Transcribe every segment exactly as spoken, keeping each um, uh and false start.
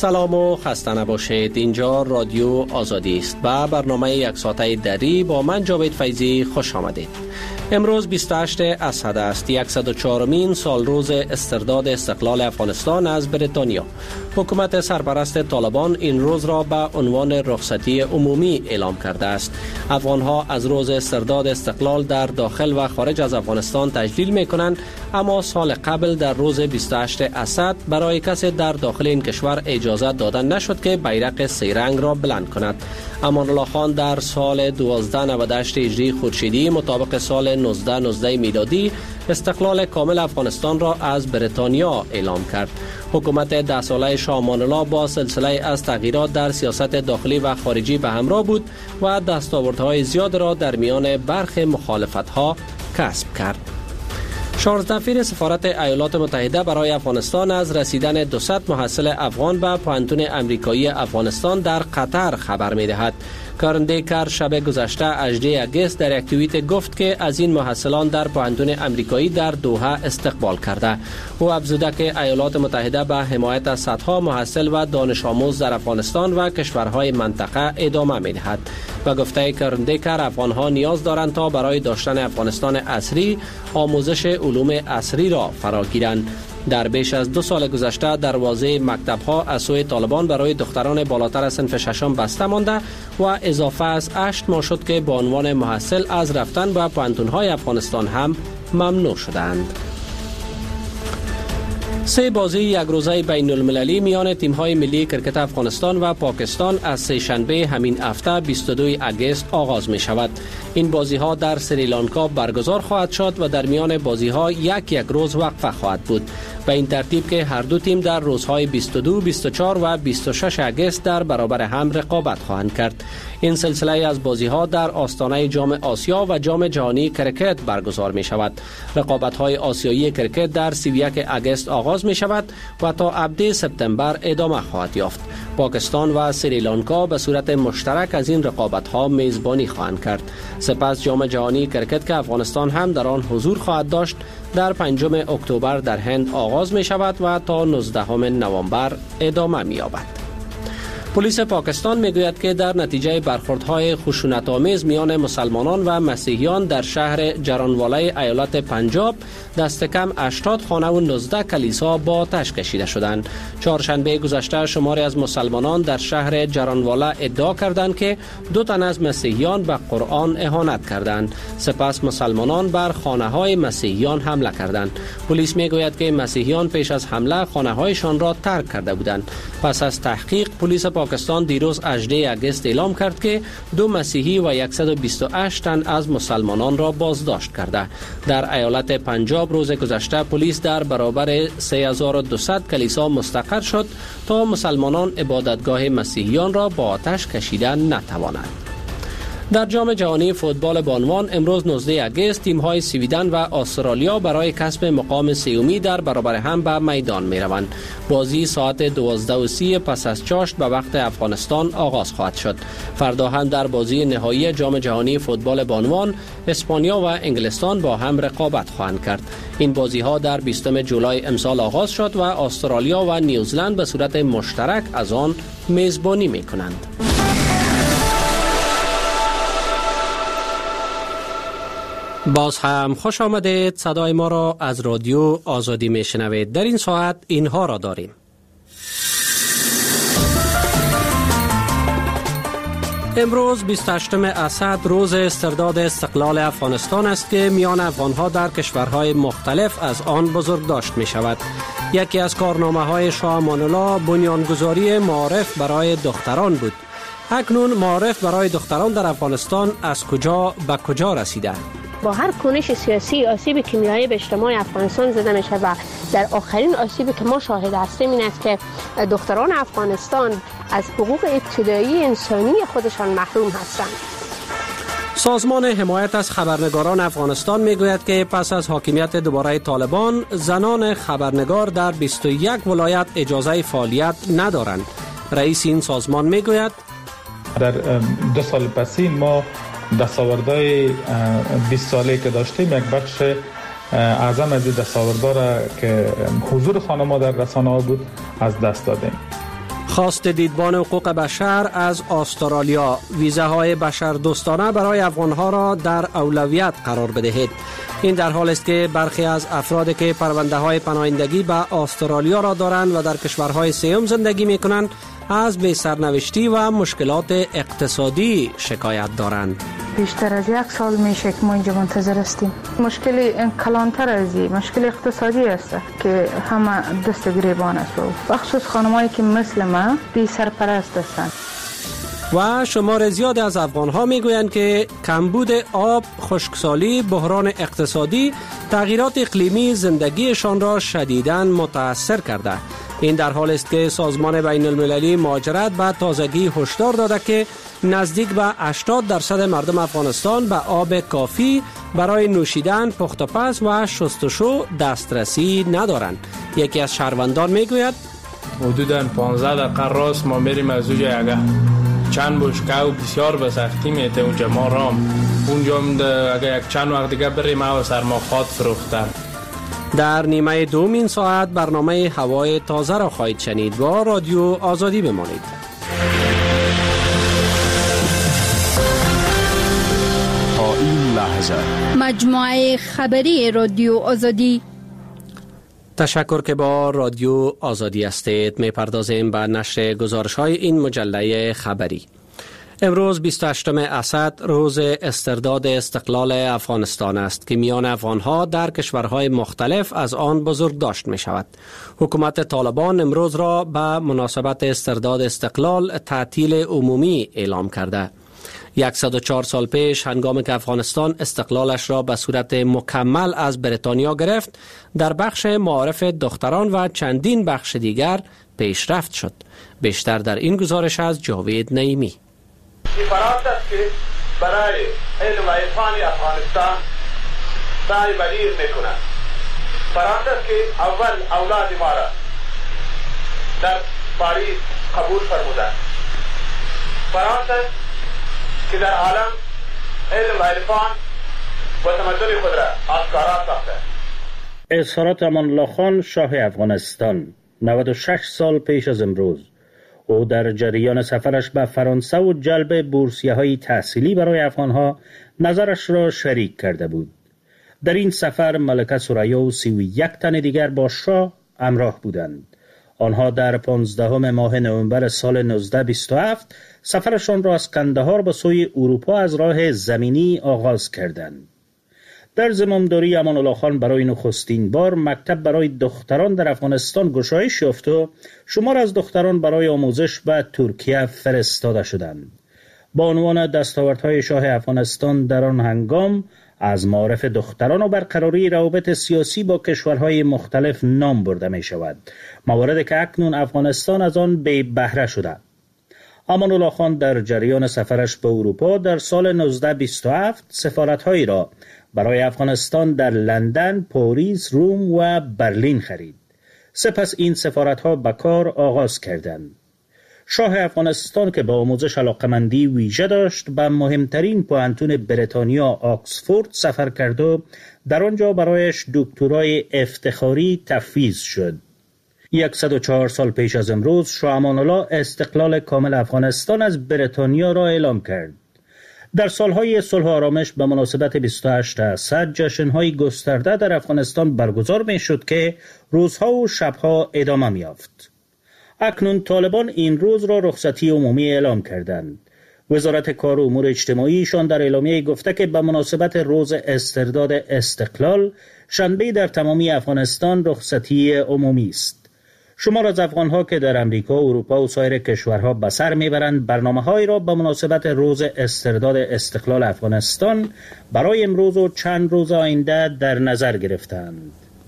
سلام و خسته نباشید. اینجا رادیو آزادی است و برنامه یک ساعته دری با من جاوید فیضی خوش آمدید. امروز بیست و هشتم اسد است، صد و چهارمین سال روز استرداد استقلال افغانستان از بریتانیا. حکومت سرپرست طالبان این روز را به عنوان رخصتی عمومی اعلام کرده است. افغانها از روز استرداد استقلال در داخل و خارج از افغانستان تجلیل می کنند، اما سال قبل در روز بیست و هشتم اسد برای کسی در داخل این کشور اجازه داده نشد که بیرق سه رنگ را بلند کند. امان الله خان در سال دوازده نود و هشت هجری خورشیدی مطابق سال نوزده نوزده میلادی استقلال کامل افغانستان را از بریتانیا اعلام کرد. حکومت ده ساله شاه امان الله با سلسله از تغییرات در سیاست داخلی و خارجی به همراه بود و دستاوردهای زیاد را در میان برخی مخالفت‌ها کسب کرد. چارلز دفیر سفارت ایالات متحده برای افغانستان از رسیدن دویست محصل افغان به پوهنتون امریکایی افغانستان در قطر خبر می‌دهد. کارن دیکر شب گذشته هجدهم اگست در یک توییت گفت که از این محصلان در پوهنتون امریکایی در دوحه استقبال کرده. او افزوده که ایالات متحده به حمایت از صدها محصل و دانش آموز در افغانستان و کشورهای منطقه ادامه می‌دهد. و گفته کارن دیکر افغانها نیاز دارند تا برای داشتن افغانستان عصری آموزش علوم عصری را فرا گیرند. در بیش از دو سال گذشته دروازه مکتب‌ها از سوی طالبان برای دختران بالاتر از صنف ششم بسته مانده و اضافه از هشت ماه شد که به عنوان محصل از رفتن به پوهنتون‌های افغانستان هم ممنوع شدند. سه بازی یک روزه بین المللی میان تیم‌های ملی کرکت افغانستان و پاکستان از سه شنبه همین هفته بیست و دوم اگست آغاز می شود. این بازی‌ها در سریلانکا برگزار خواهد شد و در میان بازی‌ها یک یک روز وقفه خواهد بود. به این ترتیب که هر دو تیم در روزهای بیست و دو، بیست و چهار و بیست و شش اگست در برابر هم رقابت خواهند کرد. این سلسله از بازی‌ها در آستانه جام آسیا و جام جهانی کرکت برگزار می شود. رقابت‌های آسیایی کرکت در سی و یک اگست آغاز می شود و تا هفدهم سپتامبر ادامه خواهد یافت. پاکستان و سریلانکا به صورت مشترک از این رقابت‌ها میزبانی خواهند کرد. سپس جام جهانی کرکت که افغانستان هم در آن حضور خواهد داشت در پنجم اکتبر در هند آغاز می شود و تا نوزدهم نوامبر ادامه می یابد. پلیس پاکستان میگوید که در نتیجه برخوردهای خشونت‌آمیز میان مسلمانان و مسیحیان در شهر جرانواله ایالت پنجاب دست کم هشتاد خانه و نوزده کلیسا با آتش کشیده شدند. چهارشنبه گذشته شماری از مسلمانان در شهر جرانواله ادعا کردند که دو تن از مسیحیان به قرآن اهانت کردند. سپس مسلمانان بر خانه‌های مسیحیان حمله کردند. پلیس میگوید که مسیحیان پیش از حمله خانه‌هایشان را ترک کرده بودند. پس از تحقیق پلیس پاکستان دیروز هجدهم اگست اعلام کرد که دو مسیحی و صد و بیست و هشت تن از مسلمانان را بازداشت کرده. در ایالت پنجاب روز گذشته پلیس در برابر سه هزار و دویست کلیسا مستقر شد تا مسلمانان عبادتگاه مسیحیان را با آتش کشیدن نتوانند. در جام جهانی فوتبال بانوان امروز نوزدهم اگست تیم‌های سویدن و استرالیا برای کسب مقام سومی در برابر هم به میدان می‌روند. بازی ساعت دوازده و سی پس از چاشت به وقت افغانستان آغاز خواهد شد. فردا هم در بازی نهایی جام جهانی فوتبال بانوان اسپانیا و انگلستان با هم رقابت خواهند کرد. این بازی‌ها در بیستم جولای امسال آغاز شد و استرالیا و نیوزلند به صورت مشترک از آن میزبانی می‌کنند. باز هم خوش آمدید. صدای ما را از رادیو آزادی میشنوید. در این ساعت اینها را داریم. امروز بیست و هشتم اسد روز استرداد استقلال افغانستان است که میان افغانها در کشورهای مختلف از آن بزرگ داشت می شود. یکی از کارنامه های شاه امان الله بنیانگذاری معارف برای دختران بود. اکنون معارف برای دختران در افغانستان از کجا به کجا رسیده؟ با هر کنش سیاسی آسیب کیمیایی به اجتماع افغانستان زده میشه و در آخرین آسیبی که ما شاهد هستیم این است که دختران افغانستان از حقوق ابتدایی انسانی خودشان محروم هستند. سازمان حمایت از خبرنگاران افغانستان میگوید که پس از حاکمیت دوباره طالبان زنان خبرنگار در بیست و یک ولایت اجازه فعالیت ندارند. رئیس این سازمان میگوید در دو سال پسی ما دستاوردهای بیست ساله که داشتیم یک بخش اعظم از دستاوردها را که حضور خانم‌ها در رسانه‌ها بود از دست دادیم. خواست دیدبان حقوق بشر از استرالیا: ویزاهای بشر دوستانه برای افغانها را در اولویت قرار بدهید. این در حال است که برخی از افرادی که پرونده های پناهندگی به استرالیا را دارند و در کشورهای سوم زندگی می کنند از بی سرنوشتی و مشکلات اقتصادی شکایت دارند. بیشتر از یک سال میشه که ما اینجا منتظر هستیم. مشکل کلانتر از این مشکل اقتصادی است که همه دست گریبان است و بخصوص خانمایی که مثل ما بی سرپرست هستند. و شمار زیادی از افغانها میگویند که کمبود آب، خشکسالی، بحران اقتصادی، تغییرات اقلیمی زندگیشان را شدیداً متاثر کرده. این در حال است که سازمان بین المللی مهاجرت به تازگی هشدار داده که نزدیک به هشتاد درصد مردم افغانستان به آب کافی برای نوشیدن، پخت و پز و شستشو دسترسی ندارند. یکی از شهروندان میگوید حدوداً پانزده دقیقه راست ما میریم از اونجا اگه چند بشکه و بسیار به سختی میته اونجا ما رام اونجا اگه یک چند وقت دیگه بریم او سرما خواد فروختن. در نیمه دوم این ساعت برنامه هوای تازه را خواهید شنید. با رادیو آزادی بمانید. تا این لحظه مجموعه خبری رادیو آزادی. تشکر که با رادیو آزادی هستید. می پردازیم به نشر گزارش های این مجله خبری. امروز بیست و هشتم اسد روز استرداد استقلال افغانستان است که میان افغانها در کشورهای مختلف از آن بزرگ داشت می شود. حکومت طالبان امروز را به مناسبت استرداد استقلال تعطیل عمومی اعلام کرده. صد و چهار سال پیش هنگامی که افغانستان استقلالش را به صورت مکمل از بریتانیا گرفت، در بخش معارف دختران و چندین بخش دیگر پیشرفت شد. بیشتر در این گزارش از جاوید نعیمی. فرات است که برای علم و عرفان افغانستان سعی بدیر میکنند. فرات است که اول اولاد ما را در پاریس قبول فرمودند. فرات است که در عالم علم و عرفان و تمدن خود را آشکارا ساخته. اظهارات امان الله خان شاه افغانستان نود و شش سال پیش از امروز. او در جریان سفرش به فرانسه و جلب بورسیه‌های تحصیلی برای افغانها نظرش را شریک کرده بود. در این سفر ملکه ثریا و سی و یک تن دیگر با شاه همراه بودند. آنها در پانزدهم ماه نوامبر سال نوزده بیست و هفت سفرشان را از کندهار به سوی اروپا از راه زمینی آغاز کردند. در زمامداری امان الله خان برای نخستین بار مکتب برای دختران در افغانستان گشایش یافت و شمار از دختران برای آموزش به ترکیه فرستاده شدند. با عنوان دستاوردهای شاه افغانستان در آن هنگام از معارف دختران و برقراری روابط سیاسی با کشورهای مختلف نام برده می شود، مواردی که اکنون افغانستان از آن بی بهره شده. امان الله خان در جریان سفرش به اروپا در سال نوزده بیست و هفت سفارت‌هایی را برای افغانستان در لندن، پاریس، روم و برلین خرید. سپس این سفارت‌ها به کار آغاز کردند. شاه افغانستان که به آموزش علاقمندی ویژه داشت به مهمترین پوهنتون بریتانیا آکسفورد سفر کرد و در آنجا برایش دکترای افتخاری تفویض شد. صد و چهار سال پیش از امروز شاه امان الله استقلال کامل افغانستان از بریتانیا را اعلام کرد. در سالهای صلح و آرامش به مناسبت بیست و هشت اسد جشن‌های گسترده در افغانستان برگزار می‌شد که روزها و شبها ادامه می‌یافت. اکنون طالبان این روز را رخصتی عمومی اعلام کردند. وزارت کار و امور اجتماعیشان در اعلامیه گفته که به مناسبت روز استرداد استقلال شنبه در تمامی افغانستان رخصتی عمومی است. شمار از افغانها که در امریکا، اروپا و سایر کشورها به سر میبرند برنامه‌هایی را به مناسبت روز استرداد استقلال افغانستان برای امروز و چند روز آینده در نظر گرفتند.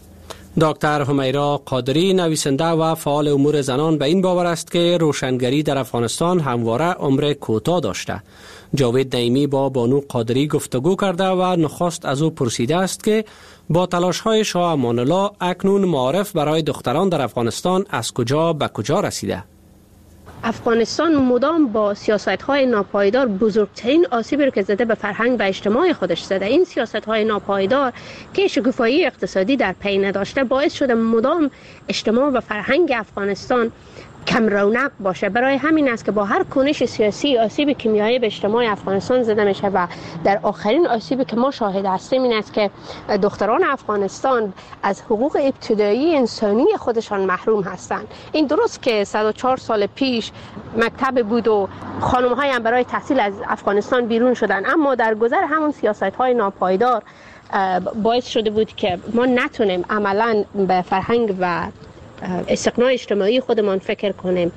دکتر همیرا قادری نویسنده و فعال امور زنان به این باور است که روشنگری در افغانستان همواره عمر کوتاه داشته. جاوید نعیمی با بانو قادری گفتگو کرده و نخست از او پرسیده است که با تلاش‌های شاه امان الله اکنون معارف برای دختران در افغانستان از کجا به کجا رسیده؟ افغانستان مدام با سیاست‌های ناپایدار بزرگترین آسیبی را که زده به فرهنگ و اجتماع خودش زده. این سیاست‌های ناپایدار که شکوفایی اقتصادی در پی نداشته باعث شده مدام اجتماع و فرهنگ افغانستان کم رونق باشه. برای همین است که با هر کنش سیاسی آسیب کیمیایی به اجتماع افغانستان زده میشه و در آخرین آسیبی که ما شاهد هستیم این است که دختران افغانستان از حقوق ابتدایی انسانی خودشان محروم هستند. این درست که صد و چهار سال پیش مکتب بود و خانم‌های هم برای تحصیل از افغانستان بیرون شدن، اما در گذر همون سیاست‌های ناپایدار باعث شده بود که ما نتونیم عملاً به فرهنگ و استقناع اجتماعی خودمان فکر کنیم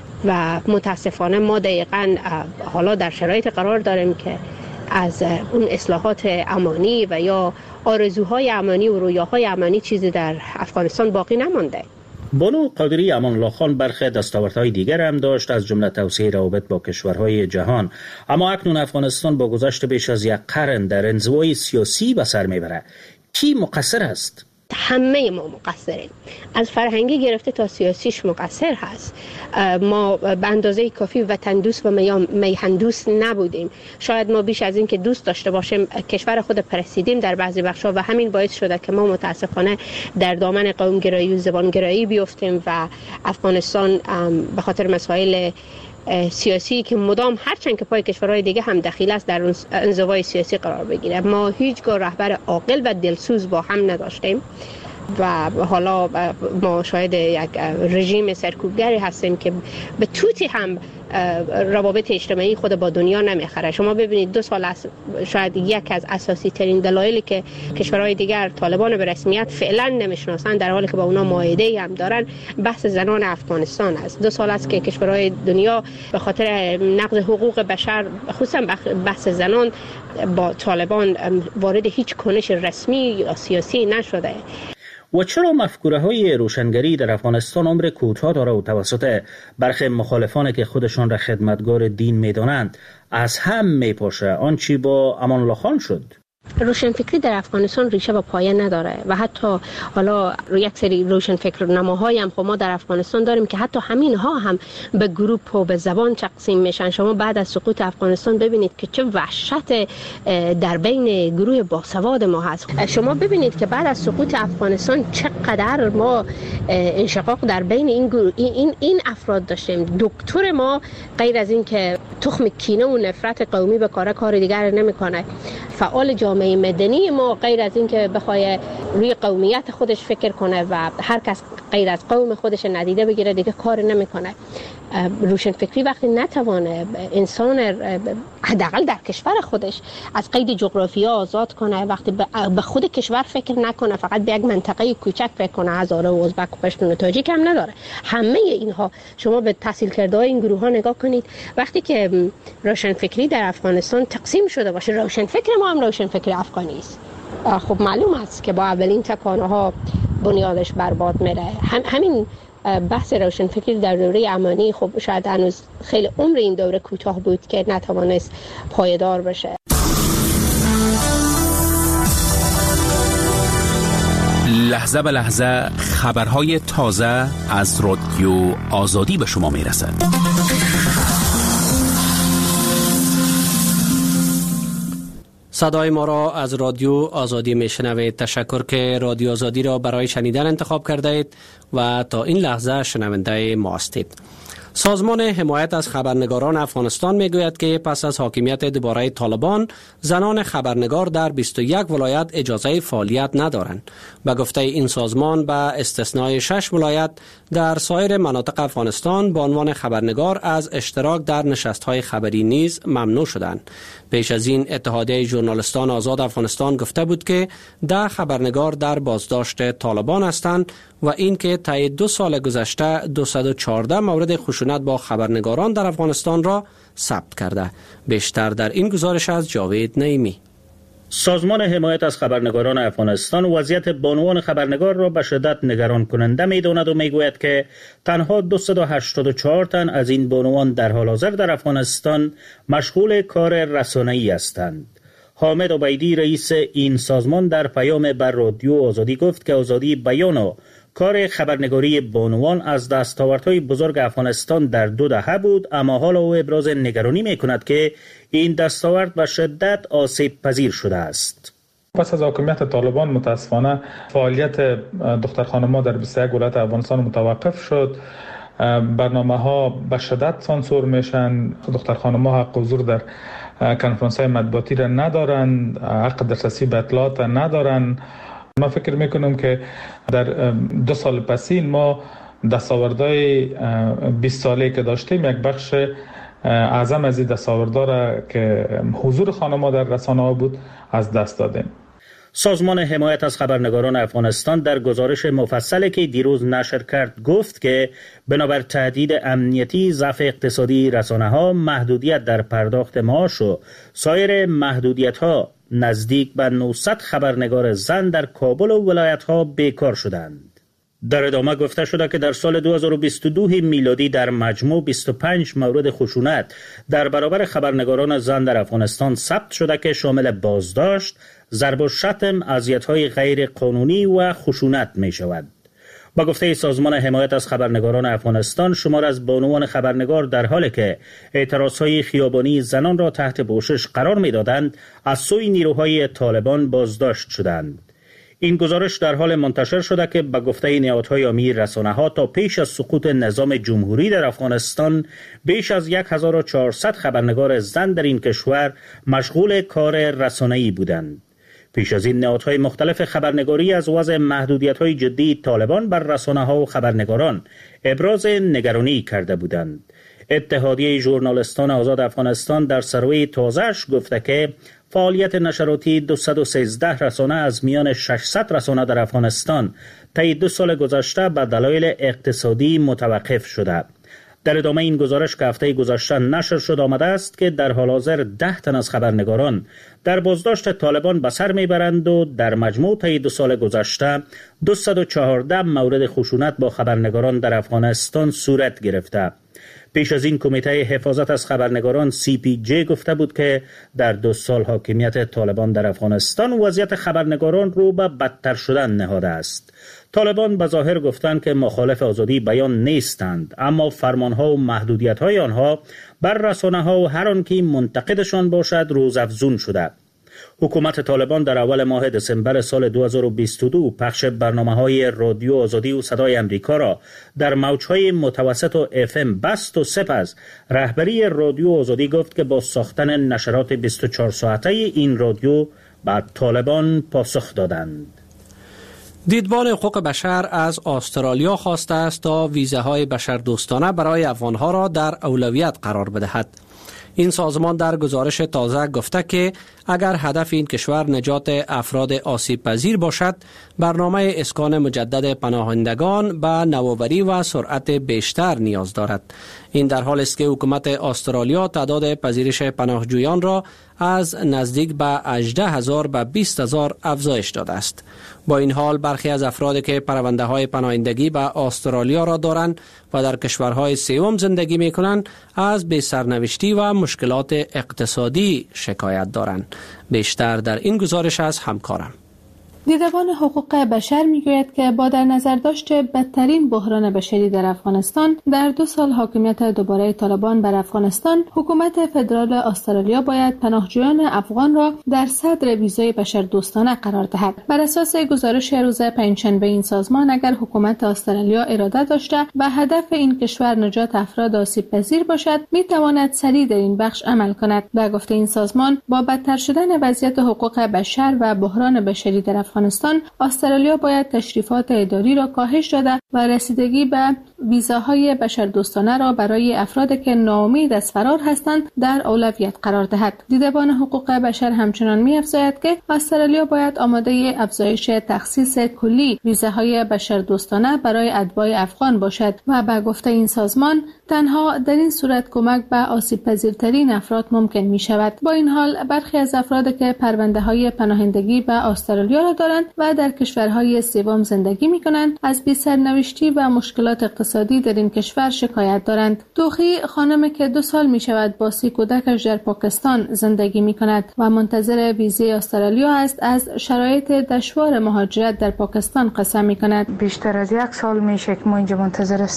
و متاسفانه ما دقیقاً حالا در شرایط قرار داریم که از اون اصلاحات امانی و یا آرزوهای امانی و رویاهای امانی چیزی در افغانستان باقی نمانده. بانو قادری امان الله خان برخی دستاوردهای دیگر هم داشت، از جمله توسعه روابط با کشورهای جهان، اما اکنون افغانستان با گذشت بیش از یک قرن در انزوای سیاسی به سر میبره. کی مقصر است؟ همه ما مقصریم، از فرهنگی گرفته تا سیاسیش مقصر هست. ما به اندازه کافی وطن دوست و میهن دوست نبودیم. شاید ما بیش از این که دوست داشته باشیم کشور خود پرستیدیم در بعضی بخشا و همین باعث شده که ما متاسفانه در دامن قومگرایی و زبانگرایی بیفتیم و افغانستان به خاطر مسائل سیاسی که مدام هرچند که پای کشورهای دیگه هم دخیل است در انزوای سیاسی قرار بگیره. ما هیچگاه رهبر عاقل و دلسوز با هم نداشتیم و حالا ما شاید یک رژیم سرکوبگری هستیم که به توتی هم روابط اجتماعی خود با دنیا نمیخره. شما ببینید دو سال است شاید یک از اساسی ترین دلایلی که کشورهای دیگر طالبان به رسمیت فعلا نمیشناسن در حالی که با اونا معاهده هم دارن بحث زنان افغانستان است. دو سال است که کشورهای دنیا به خاطر نقض حقوق بشر خصوصا بحث زنان با طالبان وارد هیچ کنش رسمی یا سیاسی نشده. و چرا مفکوره های روشنگری در افغانستان عمر کوتاه داره و توسط برخی مخالفان که خودشان را خدمتگار دین میدانند از هم میپاشه؟ آنچه با امان الله خان شد. روشنفکری در افغانستان ریشه و پایه نداره و حتی حالا یک سری روشنفکر نماهایی هم خب ما در افغانستان داریم که حتی همین ها هم به گروپ و به زبان تقسیم میشن. شما بعد از سقوط افغانستان ببینید که چه وحشت در بین گروه باسواد ما هست. شما ببینید که بعد از سقوط افغانستان چقدر ما انشقاق در بین این گروه این این افراد داشتیم. دکتر ما غیر از این که تخم کینه و نفرت قومی به کار کار دیگر نمیکنه، فعال جامعه مدنی ما غیر از این که بخواد روی قومیت خودش فکر کنه و هر کس غیر از قوم خودش ندیده بگیره دیگه کار نمیکنه. روشنفکری وقتی نتوانه انسان حداقل در کشور خودش از قید جغرافیا آزاد کنه، وقتی به خود کشور فکر نکنه، فقط به یک منطقه کوچک فکر کنه، هزاره و ازبک و پشتون و تاجیک هم نداره، همه اینها شما به تحصیل کرده های این گروه ها نگاه کنید. وقتی که روشنفکری در افغانستان تقسیم شده باشه، روشنفکر ما هم روشنفکر افغانی است، خب معلوم است که با اولین تکانه ها بنیادش برباد میره. هم همین بحث روشنفکری در دوره امانی خب شاید هنوز خیلی عمر این دوره کوتاه بود که نتوانست پایدار بشه. لحظه به لحظه خبرهای تازه از رادیو آزادی به شما میرسد. صدای ما را از رادیو آزادی میشنوید. تشکر که رادیو آزادی را برای شنیدن انتخاب کرده اید و تا این لحظه شنونده ما هستید. سازمان حمایت از خبرنگاران افغانستان میگوید که پس از حاکمیت دوباره طالبان زنان خبرنگار در بیست و یک ولایت اجازه فعالیت ندارند. به گفته این سازمان به استثنای شش ولایت در سایر مناطق افغانستان به عنوان خبرنگار از اشتراک در نشست‌های خبری نیز ممنوع شدند. پیش از این اتحادیه ژورنالیستان آزاد افغانستان گفته بود که ده خبرنگار در بازداشت طالبان هستند و این که طی دو سال گذشته دویست و چهارده مورد خشونت با خبرنگاران در افغانستان را ثبت کرده. بیشتر در این گزارش از جاوید نعیمی. سازمان حمایت از خبرنگاران افغانستان وضعیت بانوان خبرنگار را به شدت نگران کننده می‌داند و میگوید که تنها دویست و هشتاد و چهار تن از این بانوان در حال حاضر در افغانستان مشغول کار رسانه‌ای هستند. حامد عبیدی رئیس این سازمان در پیام بر رادیو آزادی گفت که آزادی بیان و کار خبرنگاری بانوان از دستاوردهای بزرگ افغانستان در دو دهه بود، اما حالا او ابراز نگرانی می‌کند که این دستاورد به شدت آسیب پذیر شده است. پس از حاکمیت طالبان متاسفانه فعالیت دختر خانم‌ها در بیست و یک ولایت افغانستان متوقف شد برنامه ها به شدت سانسور میشن. دختر خانم ها حق حضور در کنفرانس های مطبوعاتی را ندارن، حق دسترسی به اطلاعات ندارن. ما فکر میکنم که در دو سال پسین ما دستاوردهای بیست ساله که داشتیم یک بخش اعظم از این دستاوردها را که حضور خانم‌ها در رسانه ها بود از دست دادیم. سازمان حمایت از خبرنگاران افغانستان در گزارش مفصلی که دیروز نشر کرد گفت که بنابر تهدید امنیتی، ضعف اقتصادی رسانه‌ها، محدودیت در پرداخت معاش و سایر محدودیت‌ها نزدیک به نهصد خبرنگار زن در کابل و ولایت‌ها بیکار شدند. در ادامه گفته شده که در سال دو هزار و بیست و دو میلادی در مجموع بیست و پنج مورد خشونت در برابر خبرنگاران زن در افغانستان ثبت شده که شامل بازداشت، ضرب و شتم، اذیت‌های غیر قانونی و خشونت می شود. با گفته سازمان حمایت از خبرنگاران افغانستان، شمار از بانوان خبرنگار در حالی که اعتراضهای خیابانی زنان را تحت پوشش قرار می دادند، از سوی نیروهای طالبان بازداشت شدند. این گزارش در حال منتشر شده که به گفته نهادهای امیر رسانه‌ها تا پیش از سقوط نظام جمهوری در افغانستان بیش از هزار و چهارصد خبرنگار زن در این کشور مشغول کار رسانه‌ای بودند. پیش از این نهادهای مختلف خبرنگاری از وضع محدودیت‌های جدی طالبان بر رسانه‌ها و خبرنگاران ابراز نگرانی کرده بودند. اتحادیه ژورنالیستان آزاد افغانستان در سروی تازه‌اش گفته که فعالیت نشراتی دویست و سیزده رسانه از میان ششصد رسانه در افغانستان طی دو سال گذشته به دلایل اقتصادی متوقف شده. در ادامه این گزارش که هفته گذشته نشر شد آمده است که در حال حاضر ده تن از خبرنگاران در بازداشت طالبان به سر میبرند و در مجموع طی دو سال گذشته دویست و چهارده مورد خشونت با خبرنگاران در افغانستان صورت گرفته. پیش از این کمیته حفاظت از خبرنگاران سی پی جی گفته بود که در دو سال حاکمیت طالبان در افغانستان وضعیت خبرنگاران رو به بدتر شدن نهاده است. طالبان به ظاهر گفتند که مخالف آزادی بیان نیستند، اما فرمانها و محدودیت‌های آنها بر رسانه‌ها و هر آنکه منتقدشان باشد روزافزون شده. حکومت طالبان در اول ماه دسامبر سال دو هزار و بیست و دو پخش برنامه‌های رادیو آزادی و صدای امریکا را در موج‌های متوسط و اف ام بست و سپس رهبری رادیو آزادی گفت که با ساختن نشرات بیست و چهار ساعته این رادیو به طالبان پاسخ دادند. دیدبان حقوق بشر از استرالیا خواسته است تا ویزاهای بشردوستانه برای افغانها را در اولویت قرار بدهد. این سازمان در گزارش تازه گفته که اگر هدف این کشور نجات افراد آسیب پذیر باشد، برنامه اسکان مجدد پناهندگان به نوآوری و سرعت بیشتر نیاز دارد. این در حالی است که حکومت استرالیا تعداد پذیرش پناهجویان را از نزدیک به هجده هزار به بیست هزار افزایش داده است. با این حال برخی از افرادی که پرونده های پناهندگی به استرالیا را دارند و در کشورهای سوم زندگی می کنند از بی‌سرنوشتی و مشکلات اقتصادی شکایت دارند. بیشتر در این گزارش از همکارم. دیدبان حقوق بشر میگوید که با در نظر داشت بدترین بحران بشری در افغانستان، در دو سال حاکمیت دوباره طالبان بر افغانستان، حکومت فدرال استرالیا باید پناهجویان افغان را در صدر ویزای بشردوستانه قرار دهد. بر اساس گزارش روز پنجشنبه این سازمان، اگر حکومت استرالیا اراده داشته و هدف این کشور نجات افراد آسیب پذیر باشد، می تواند سریع در این بخش عمل کند. به گفته این سازمان، با بدتر شدن وضعیت حقوق بشر و بحران بشری در افغانستان، استرالیا باید تشریفات اداری را کاهش داده و رسیدگی به ویزاهای بشردوستانه را برای افرادی که ناامید از فرار هستند در اولویت قرار دهد. دیدبان حقوق بشر همچنان می‌افزاید که استرالیا باید آماده افزایش تخصیص کلی ویزاهای بشردوستانه برای اتباع افغان باشد و به گفته این سازمان، تنها در این صورت کمک به آسیب پذیرترین افراد ممکن می شود. با این حال برخی از افرادی که پرونده های پناهندگی به استرالیا را دارند و در کشورهای سوم زندگی می کنند، از بی‌سرنوشتی و مشکلات اقتصادی در این کشور شکایت دارند. دوخی خانمی که دو سال می شود با سی کودکش در پاکستان زندگی می کند و منتظر ویزای استرالیا است، از شرایط دشوار مهاجرت در پاکستان قسم می کند. بیشتر از یک سال میشه که ما اینجا منتظر هستیم.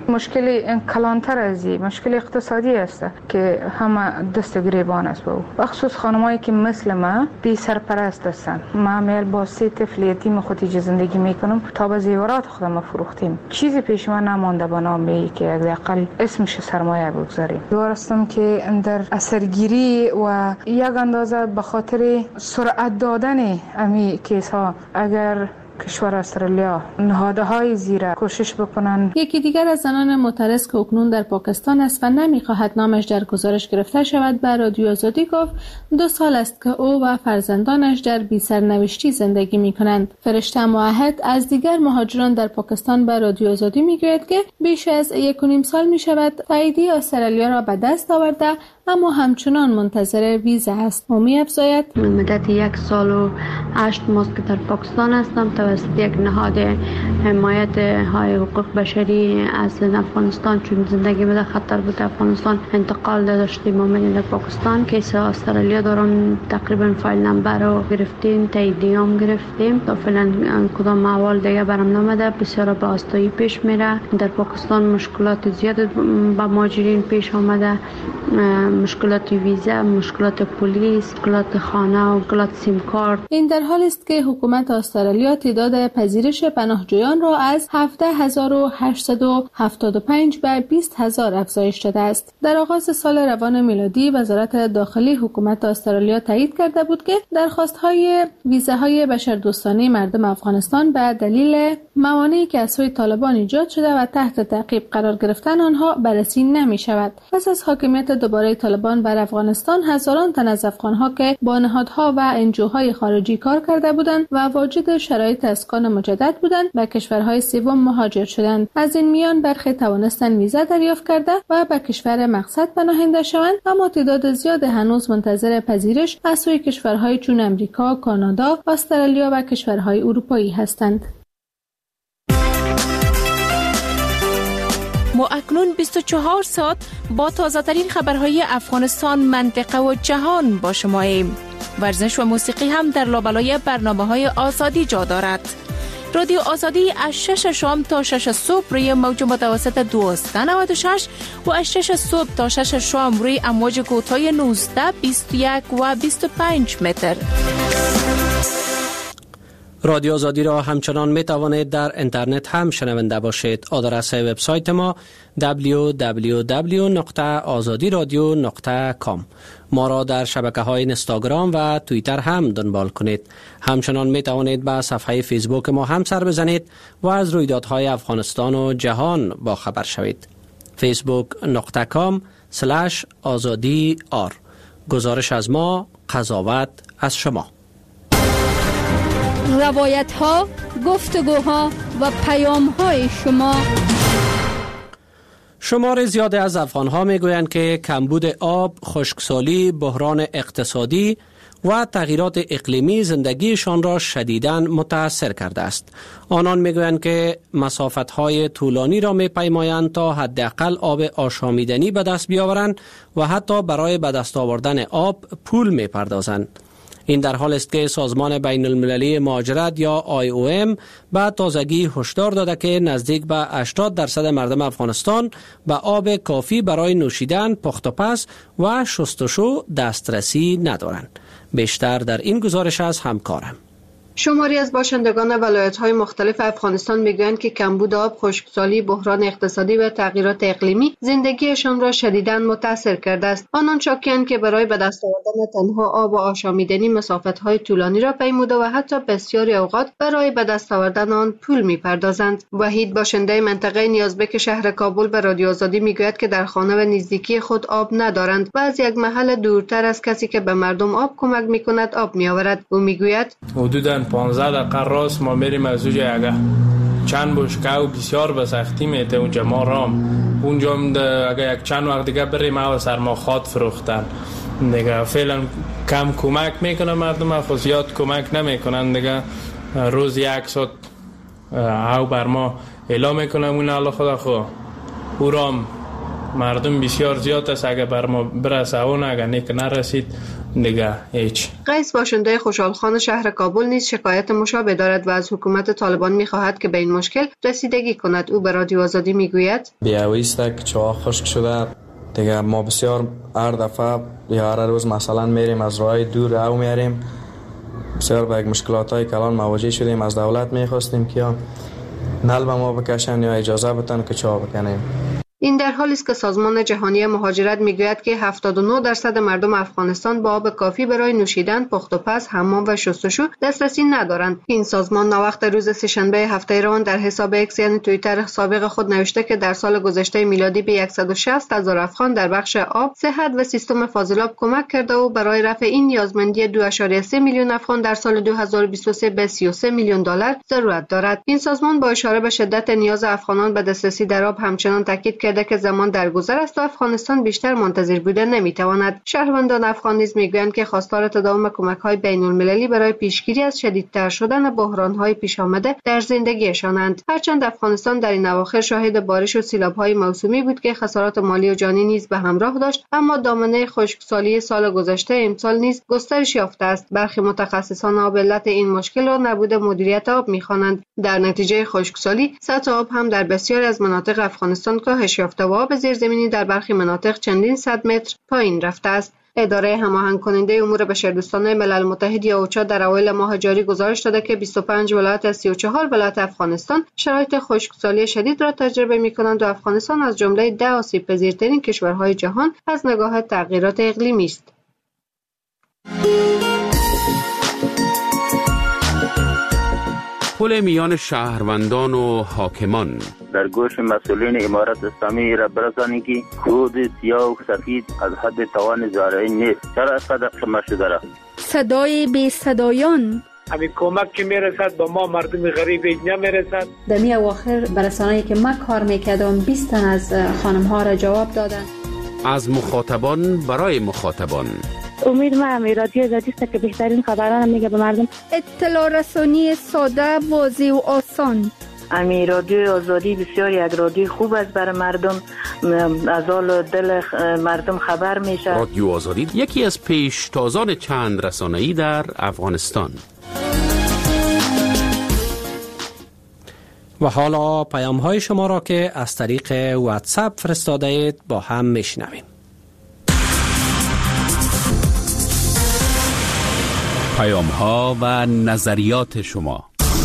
مشکل کلانتر از این مشکل اقتصادی است که همه دست گریبان است. با بخصوص خانمایی که مثل ما بی سرپرست هستند. ما میل با سه طفل یتیم خودی زندگی میکنم تا به زیورات خودم فروختیم. چیزی پیش من نمانده به نام ای که حداقل اسمش سرمایه بگذاریم. دوستم که در اثرگیری و یک اندازه به خاطر سرعت دادن امی کیس ها اگر کشور استرالیا نهادهای زیر کوشش بکنن. یکی دیگر از زنان معترض که اکنون در پاکستان است و نمیخواهد نامش در گزارش گرفته شود به رادیو آزادی گفت دو سال است که او و فرزندانش در بی سرنوشتی زندگی میکنند. فرشته موحد از دیگر مهاجران در پاکستان به رادیو آزادی میگوید که بیش از یک و نیم سال میشود تاییدیه استرالیا را به دست آورده اما همچنان منتظر ویزا است. او می‌افزاید مدت یک سال و هشت ماه که در پاکستان هستم توسط یک نهاد حمایت های حقوق بشری از افغانستان چون زندگی به خطر بود افغانستان انتقال داشتیم اومدیم در پاکستان. کیس استرالیا دارم تقریبا فایل نمبر رو گرفتیم تاییدیام گرفتیم تا فعلا کدام احوال دیگه برام نمیده. بسیار به آستایی پیش میره. در پاکستان مشکلات زیاد با مهاجرین پیش آمده، مشکلات ویزا، مشکلات پلیس، مشکلات خانه و مشکلات سیم کارت. این در حالی است که حکومت استرالیا تعداد پذیرش پناهجویان را از هفده هزار و هشتصد و هفتاد و پنج به بیست هزار افزایش داده است. در آغاز سال روان میلادی وزارت داخلی حکومت استرالیا تایید کرده بود که درخواست‌های ویزاهای بشردوستانه مردم افغانستان به دلیل موانعی که از سوی طالبان ایجاد شده و تحت تعقیب قرار گرفتن آنها بررسی نمی‌شود. پس از حاکمیت دوباره طالبان بر افغانستان هزاران تن از افغان‌ها که با نهادها و انجوهای خارجی کار کرده بودند و واجد شرایط اسکان مجدد بودند به کشورهای سوم مهاجر شدند. از این میان برخی توانستند ویزا دریافت کرده و به کشور مقصد پناهنده شوند، اما تعداد زیاد هنوز منتظر پذیرش از سوی کشورهای چون امریکا، کانادا، استرالیا و کشورهای اروپایی هستند. ما اکنون بیست و چهار ساعت با تازه ترین خبرهای افغانستان، منطقه و جهان با شماییم. ورزش و موسیقی هم در لابلای برنامه‌های آزادی جا دارد. رادیو آزادی از شش شام تا شش صبح روی موج متوسط دویست و نود و شش و از شش صبح تا شش شام روی امواج کوتاه نوزده، بیست و یک و بیست و پنج متر. رادیو آزادی را همچنان می توانید در اینترنت هم شنونده باشید. آدرس وبسایت ما دبلیو دبلیو دبلیو نقطه آزادی رادیو نقطه کام. ما را در شبکه‌های اینستاگرام و توییتر هم دنبال کنید. همچنان می توانید به صفحه فیسبوک ما هم سر بزنید و از رویدادهای افغانستان و جهان با خبر شوید. فیسبوک نقطه کام سلش آزادی آر. گزارش از ما، قضاوت از شما. روایت ها، گفتگوها و پیام های شما. شمار زیاد از افغان ها می گویند که کمبود آب، خشکسالی، بحران اقتصادی و تغییرات اقلیمی زندگیشان را شدیداً متاثر کرده است. آنان می گویند که مسافت های طولانی را می پیمایند تا حداقل آب آشامیدنی به دست بیاورند و حتی برای به دست آوردن آب پول می پردازند. این در حال است که سازمان بین المللی مهاجرت یا آی او ام به تازگی هشدار داده که نزدیک به هشتاد درصد مردم افغانستان به آب کافی برای نوشیدن، پخت و پز و شستشو دسترسی ندارند. بیشتر در این گزارش از همکارم. شماری از باشندگان ولایت‌های مختلف افغانستان میگویند که کمبود آب، خشکسالی، بحران اقتصادی و تغییرات اقلیمی زندگیشان را شدیداً متاثر کرده است. آنان شاکی‌اند که برای به دست آوردن تنها آب و آشامیدنی مسافت‌های طولانی را پیموده و حتی بسیاری اوقات برای به دست آوردن آن پول می‌پردازند. وحید باشنده منطقه نیازبک شهر کابل به رادیو آزادی میگوید که در خانه و نزدیکی خود آب ندارند و از یک محل دورتر از کسی که به مردم آب کمک می‌کند آب می‌آورد. او میگوید حدوداً پانزده دقیقه راست ما میریم از اونجا اگه چند بشکه بسیار به سختی میته اونجا ما رام اونجا اگه یک چند وقت دیگه بریم او سرما خواد فروختن دیگه. فعلا کم کمک میکنه مردم، خود زیاد کمک نمیکنن دیگه. روز یک ساعت او بر ما اعلام میکنه اون الله خدا خو او رام مردم بسیار زیاد است. اگه بر ما برسه اون اگه نیک نرسید دیگه هیچ. قیس باشنده خوشحالخان شهر کابل نیز شکایت مشابه دارد و از حکومت طالبان می‌خواهد که به این مشکل رسیدگی کند. او به رادیو آزادی میگوید بیاوی است که چاه خشک شده دیگه. ما بسیار هر دفعه یا هر روز مثلا میریم از راه دور او میریم، بسیار به مشکلات‌های کلان مواجه شدیم. از دولت می‌خواستیم که نل به ما بکشن یا اجازه بدن که چاه بکنیم. این در حالی است که سازمان جهانی مهاجرت میگوید که هفتاد و نه درصد مردم افغانستان با آب کافی برای نوشیدن، پخت و پز، حمام و شستشو دسترسی ندارند. این سازمان ناوقت روز سه‌شنبه هفته روان در حساب ایکس یعنی توییتر سابق خود نوشته که در سال گذشته میلادی به صد و شصت هزار افغان در بخش آب، صحت و سیستم فاضلاب کمک کرده و برای رفع این نیازمندی دو ممیز سه میلیون افغان در سال دو هزار و بیست و سه به سی و سه میلیون دلار ضرورت دارد. این سازمان با اشاره به شدت نیاز افغانان به دسترسی در آب همچنان تاکید کرده که زمان درگذر است و افغانستان بیشتر منتظر بوده نمیتواند. شهروندان افغان نیز میگویند که خواستار تداوم کمک‌های بین‌المللی برای پیشگیری از شدیدتر شدن بحران‌های پیش آمده در زندگیشانند. هرچند افغانستان در این اواخر شاهد بارش و سیلاب‌های موسومی بود که خسارات مالی و جانی نیز به همراه داشت، اما دامنه خشکسالی سال گذشته امسال نیز گسترش یافته است. برخی متخصصان آب علت این مشکل را نبود مدیریت آب می‌خوانند. در نتیجه خشکسالی سطح آب هم در بسیاری از مناطق افغانستان کاهش یافته و آب زیرزمینی در برخی مناطق چندین صد متر پایین رفته است. اداره هماهنگ کننده امور بشردوستانه ملل متحد یا اوچا در اوایل ماه جاری گزارش داده که بیست و پنج ولایت از سی و چهار ولایت افغانستان شرایط خشکسالی شدید را تجربه می‌کنند و افغانستان از جمله ده آسیب پذیرترین کشورهای جهان از نگاه تغییرات اقلیمی است. پل میان شهروندان و حاکمان در گوش مسئولین امارت اسلامی را برسانی که خود سیاه و سفید از حد توان زارعی نیست. چرا اینقدر خمه شده را؟ صدای بی صدایان همین کمک که میرسد با ما مردم غریب نمیرسد. در می اواخر برسانه‌ای که من کار میکردم بیست تن از خانم ها را جواب دادن. از مخاطبان برای مخاطبان. امید ما هم رادیو آزادی است که بهترین خبران میگه به مردم. اطلاع رسانی ساده، واضح و آسان. امی رادیو آزادی بسیار یک رادیو خوب است برای مردم، از حال دل مردم خبر میشه. رادیو آزادی یکی از پیشتازان چند رسانه‌ای در افغانستان. و حالا پیام های شما را که از طریق واتساپ فرستاده اید با هم میشنویم. پیام ها و نظریات شما.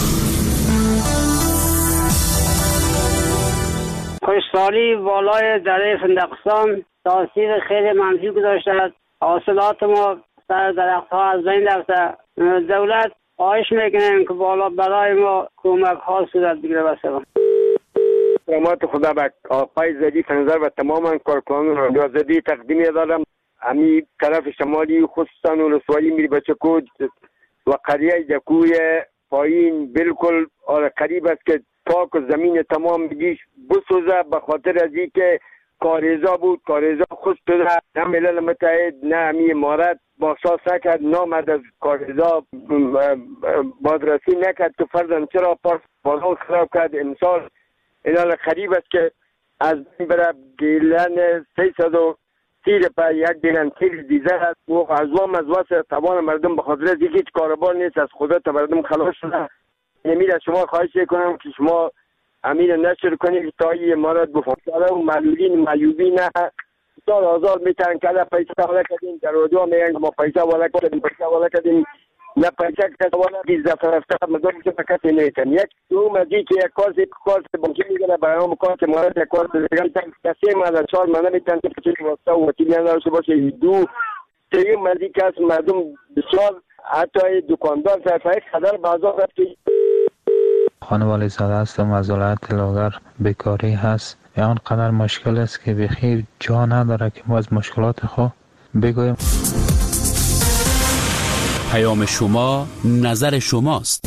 خشکسالی والای دره فندقستان تاثیر خیلی منفی گذاشته است. حاصلات ما سر درخت ها از بین رفته. دولت خواهش میکنیم که بالا برای ما کمک ها صورت بگیره. بسیار سلامات خدا به آقای زدی فنظر و تماما کارکنان رادیو آزادی تقدیم دارم. امی طرف شمالی خصوصا ولسوالی میری بچکود و قریه دکوی پایین بالکل قریب است که پاک و زمین تمام بگیش بسوزه به خاطر از این که کاریزا بود. کاریزا خود شده. نه ملل متحد نه امی امارت باشاس نکرد، نامد از کاریزا بازرسی نکرد که فرزن چرا پاس بالا خراب کرد. امسال اینال قریب است که از این برای گیلن سیصد و تیر پا یک گیلن تیر دیزه است و از وام از واسه توان مردم به خاطر از هیچ کاربار نیست. از خدا تا مردم خلاص شده. امید از شما خواهش کنم که شما امید نشر کنید تا این امارت بفرسته و معلولین معیوبی نه سال آزاد میتن که در پیسه والا کردیم در رادیو میگن ما پیسه والا کردیم پیسه والا کردیم نه پیسه کسی والا بیز دفعه رفته مدام که فقط نیتن یک دو مزید که یک کارت کارت بانکی میگه برای هم کارت امارت یک کارت دیگه کسی ما در چهار مانه میتن که چه واسطه و وکیل نداشته باشه. دو سه مزید که از مردم بسیار حتی دکاندار صرفه خدر بازار رفت که خانوالی زاده هستم از ولایت لاغر. بیکاری هست یا قدر مشکل است که بخیر جا نداره که ما از مشکلات خود بگویم. پیام شما نظر شماست.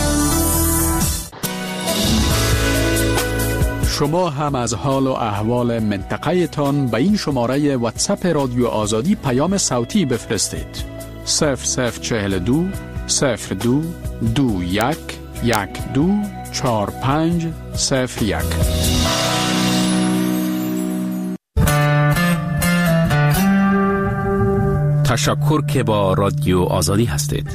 شما هم از حال و احوال منطقه تان به این شماره واتساپ رادیو آزادی پیام صوتی بفرستید. صفر صفر چهل دو صفر دو دو یک یک دو چهار پنج صفر یک. تشکر که با رادیو آزادی هستید.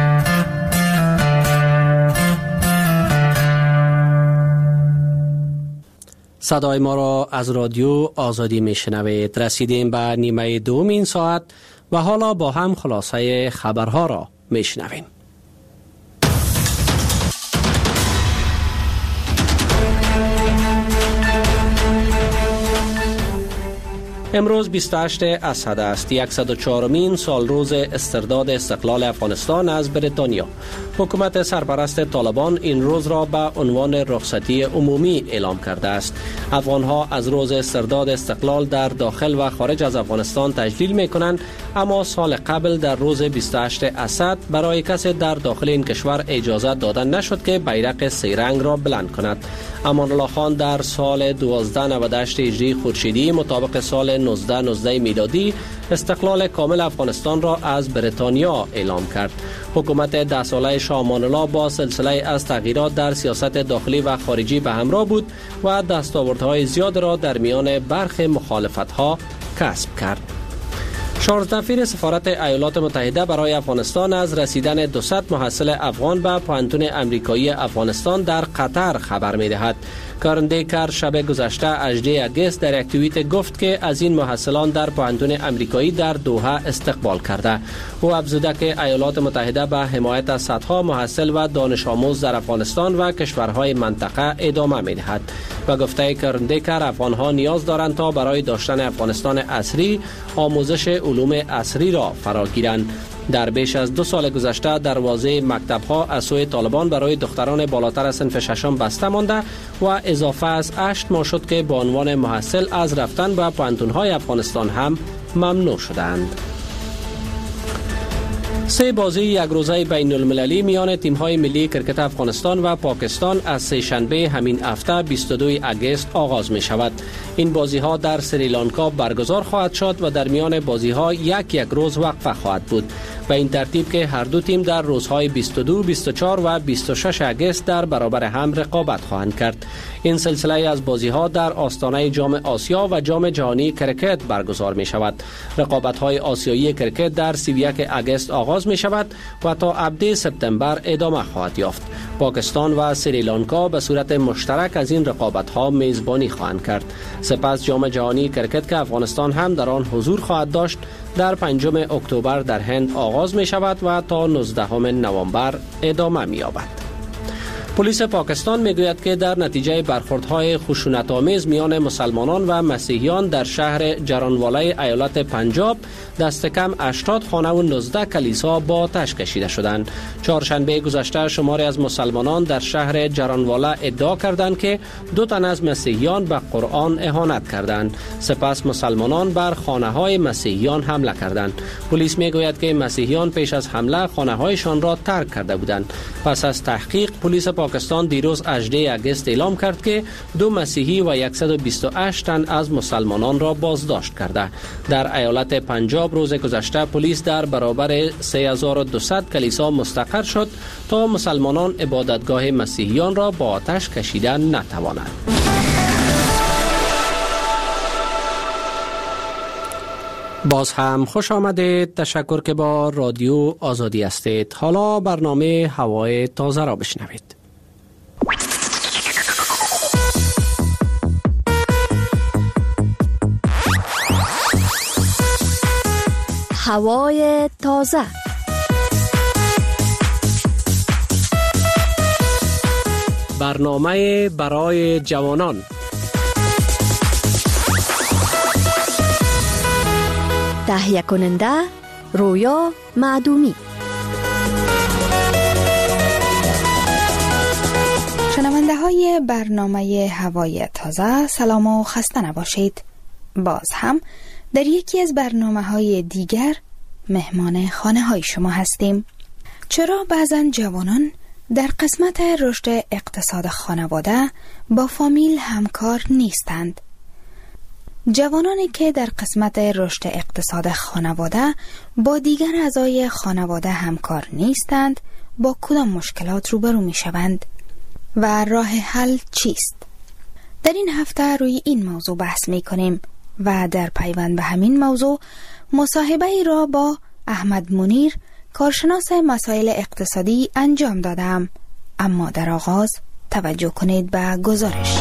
صدای ما را از رادیو آزادی میشنوید. رسیدیم به نیمه دوم این ساعت و حالا با هم خلاصه خبرها را میشنویم. امروز بیست و هشتم اسد است، صد و چهارمین سال روز استرداد استقلال افغانستان از بریتانیا. حکومت سرپرست طالبان این روز را به عنوان رخصتی عمومی اعلام کرده است. افغانها از روز استرداد استقلال در داخل و خارج از افغانستان تجلیل می کنند، اما سال قبل در روز بیست و هشتم اسد برای کسی در داخل این کشور اجازه داده نشد که بیرق سه رنگ را بلند کند. امان الله خان در سال دوازده نود و هشت هجری خورشیدی مطابق سال نوزده نوزده میلادی استقلال کامل افغانستان را از بریتانیا اعلام کرد. حکومت ده ساله شاه امان الله با سلسله از تغییرات در سیاست داخلی و خارجی به همراه بود و دستاوردهای زیاد را در میان برخی مخالفت‌ها کسب کرد. چارلز نفیر سفارت ایالات متحده برای افغانستان از رسیدن دویست محصل افغان به پوهنتون امریکایی افغانستان در قطر خبر می‌دهد. کارن دیکر شب گذشته هجدهم اگست در یک توییت گفت که از این محصلان در پوهنتون امریکایی در دوحه استقبال کرده. او افزوده که ایالات متحده به حمایت از صدها محصل و دانش آموز در افغانستان و کشورهای منطقه ادامه می‌دهد و گفته کارن دیکر افغانها نیاز دارند تا برای داشتن افغانستان عصری آموزش علوم عصری را فراگیرند. در بیش از دو سال گذشته دروازه مکتب‌ها از سوی طالبان برای دختران بالاتر از صنف ششم بسته مانده و اضافه از هشت ماه شد که به عنوان محصل از رفتن به پوهنتون‌های افغانستان هم ممنوع شدند. سه بازی یک روزه بین المللی میان تیم‌های ملی کرکت افغانستان و پاکستان از سه شنبه همین هفته بیست و دوم اگست آغاز می شود. این بازی‌ها در سریلانکا برگزار خواهد شد و در میان بازی‌ها یک یک روز وقفه خواهد بود. و این ترتیب که هر دو تیم در روزهای بیست و دو، بیست و چهار و بیست و شش اگست در برابر هم رقابت خواهند کرد. این سلسله از بازی‌ها در آستانه جام آسیا و جام جهانی کرکت برگزار می شود. رقابت‌های آسیایی کرکت در سی و یک اگست آغاز می شود و تا هفدهم سپتامبر ادامه خواهد یافت. پاکستان و سریلانکا به صورت مشترک از این رقابت‌ها میزبانی خواهند کرد. سپس جام جهانی کرکت که افغانستان هم در آن حضور خواهد داشت در پنجم اکتبر در هند آغاز می شود و تا نوزدهم نوامبر ادامه می یابد. پلیس پاکستان میگوید که در نتیجه برخوردهای خشونت‌آمیز میان مسلمانان و مسیحیان در شهر جرانواله ایالت پنجاب دست کم هشتاد خانه و نوزده کلیسا با آتش کشیده شدند. چهارشنبه گذشته شماری از مسلمانان در شهر جرانواله ادعا کردند که دو تن از مسیحیان به قرآن اهانت کردند. سپس مسلمانان بر خانه‌های مسیحیان حمله کردند. پلیس میگوید که مسیحیان پیش از حمله خانه‌هایشان را ترک کرده بودند. پس از تحقیق پلیس پاکستان دیروز هجدهم اگست اعلام کرد که دو مسیحی و صد و بیست و هشت تن از مسلمانان را بازداشت کرده. در ایالت پنجاب روز گذشته پلیس در برابر سه هزار و دویست کلیسا مستقر شد تا مسلمانان عبادتگاه مسیحیان را با آتش کشیدن نتوانند. باز هم خوش آمدید. تشکر که با رادیو آزادی هستید. حالا برنامه هوای تازه را بشنوید. هوای تازه. برنامه برای جوانان. تهیه کننده رویا معدومی. شنونده های برنامه هوای تازه سلام و خسته نباشید. باز هم در یکی از برنامه های دیگر مهمان خانه های شما هستیم. چرا بعضا جوانان در قسمت رشد اقتصاد خانواده با فامیل همکار نیستند؟ جوانانی که در قسمت رشد اقتصاد خانواده با دیگر اعضای خانواده همکار نیستند با کدام مشکلات روبرو می شوند و راه حل چیست؟ در این هفته روی این موضوع بحث می کنیم و در پیوند به همین موضوع مصاحبه ای را با احمد منیر، کارشناس مسائل اقتصادی، انجام دادم. اما در آغاز توجه کنید به گزارش.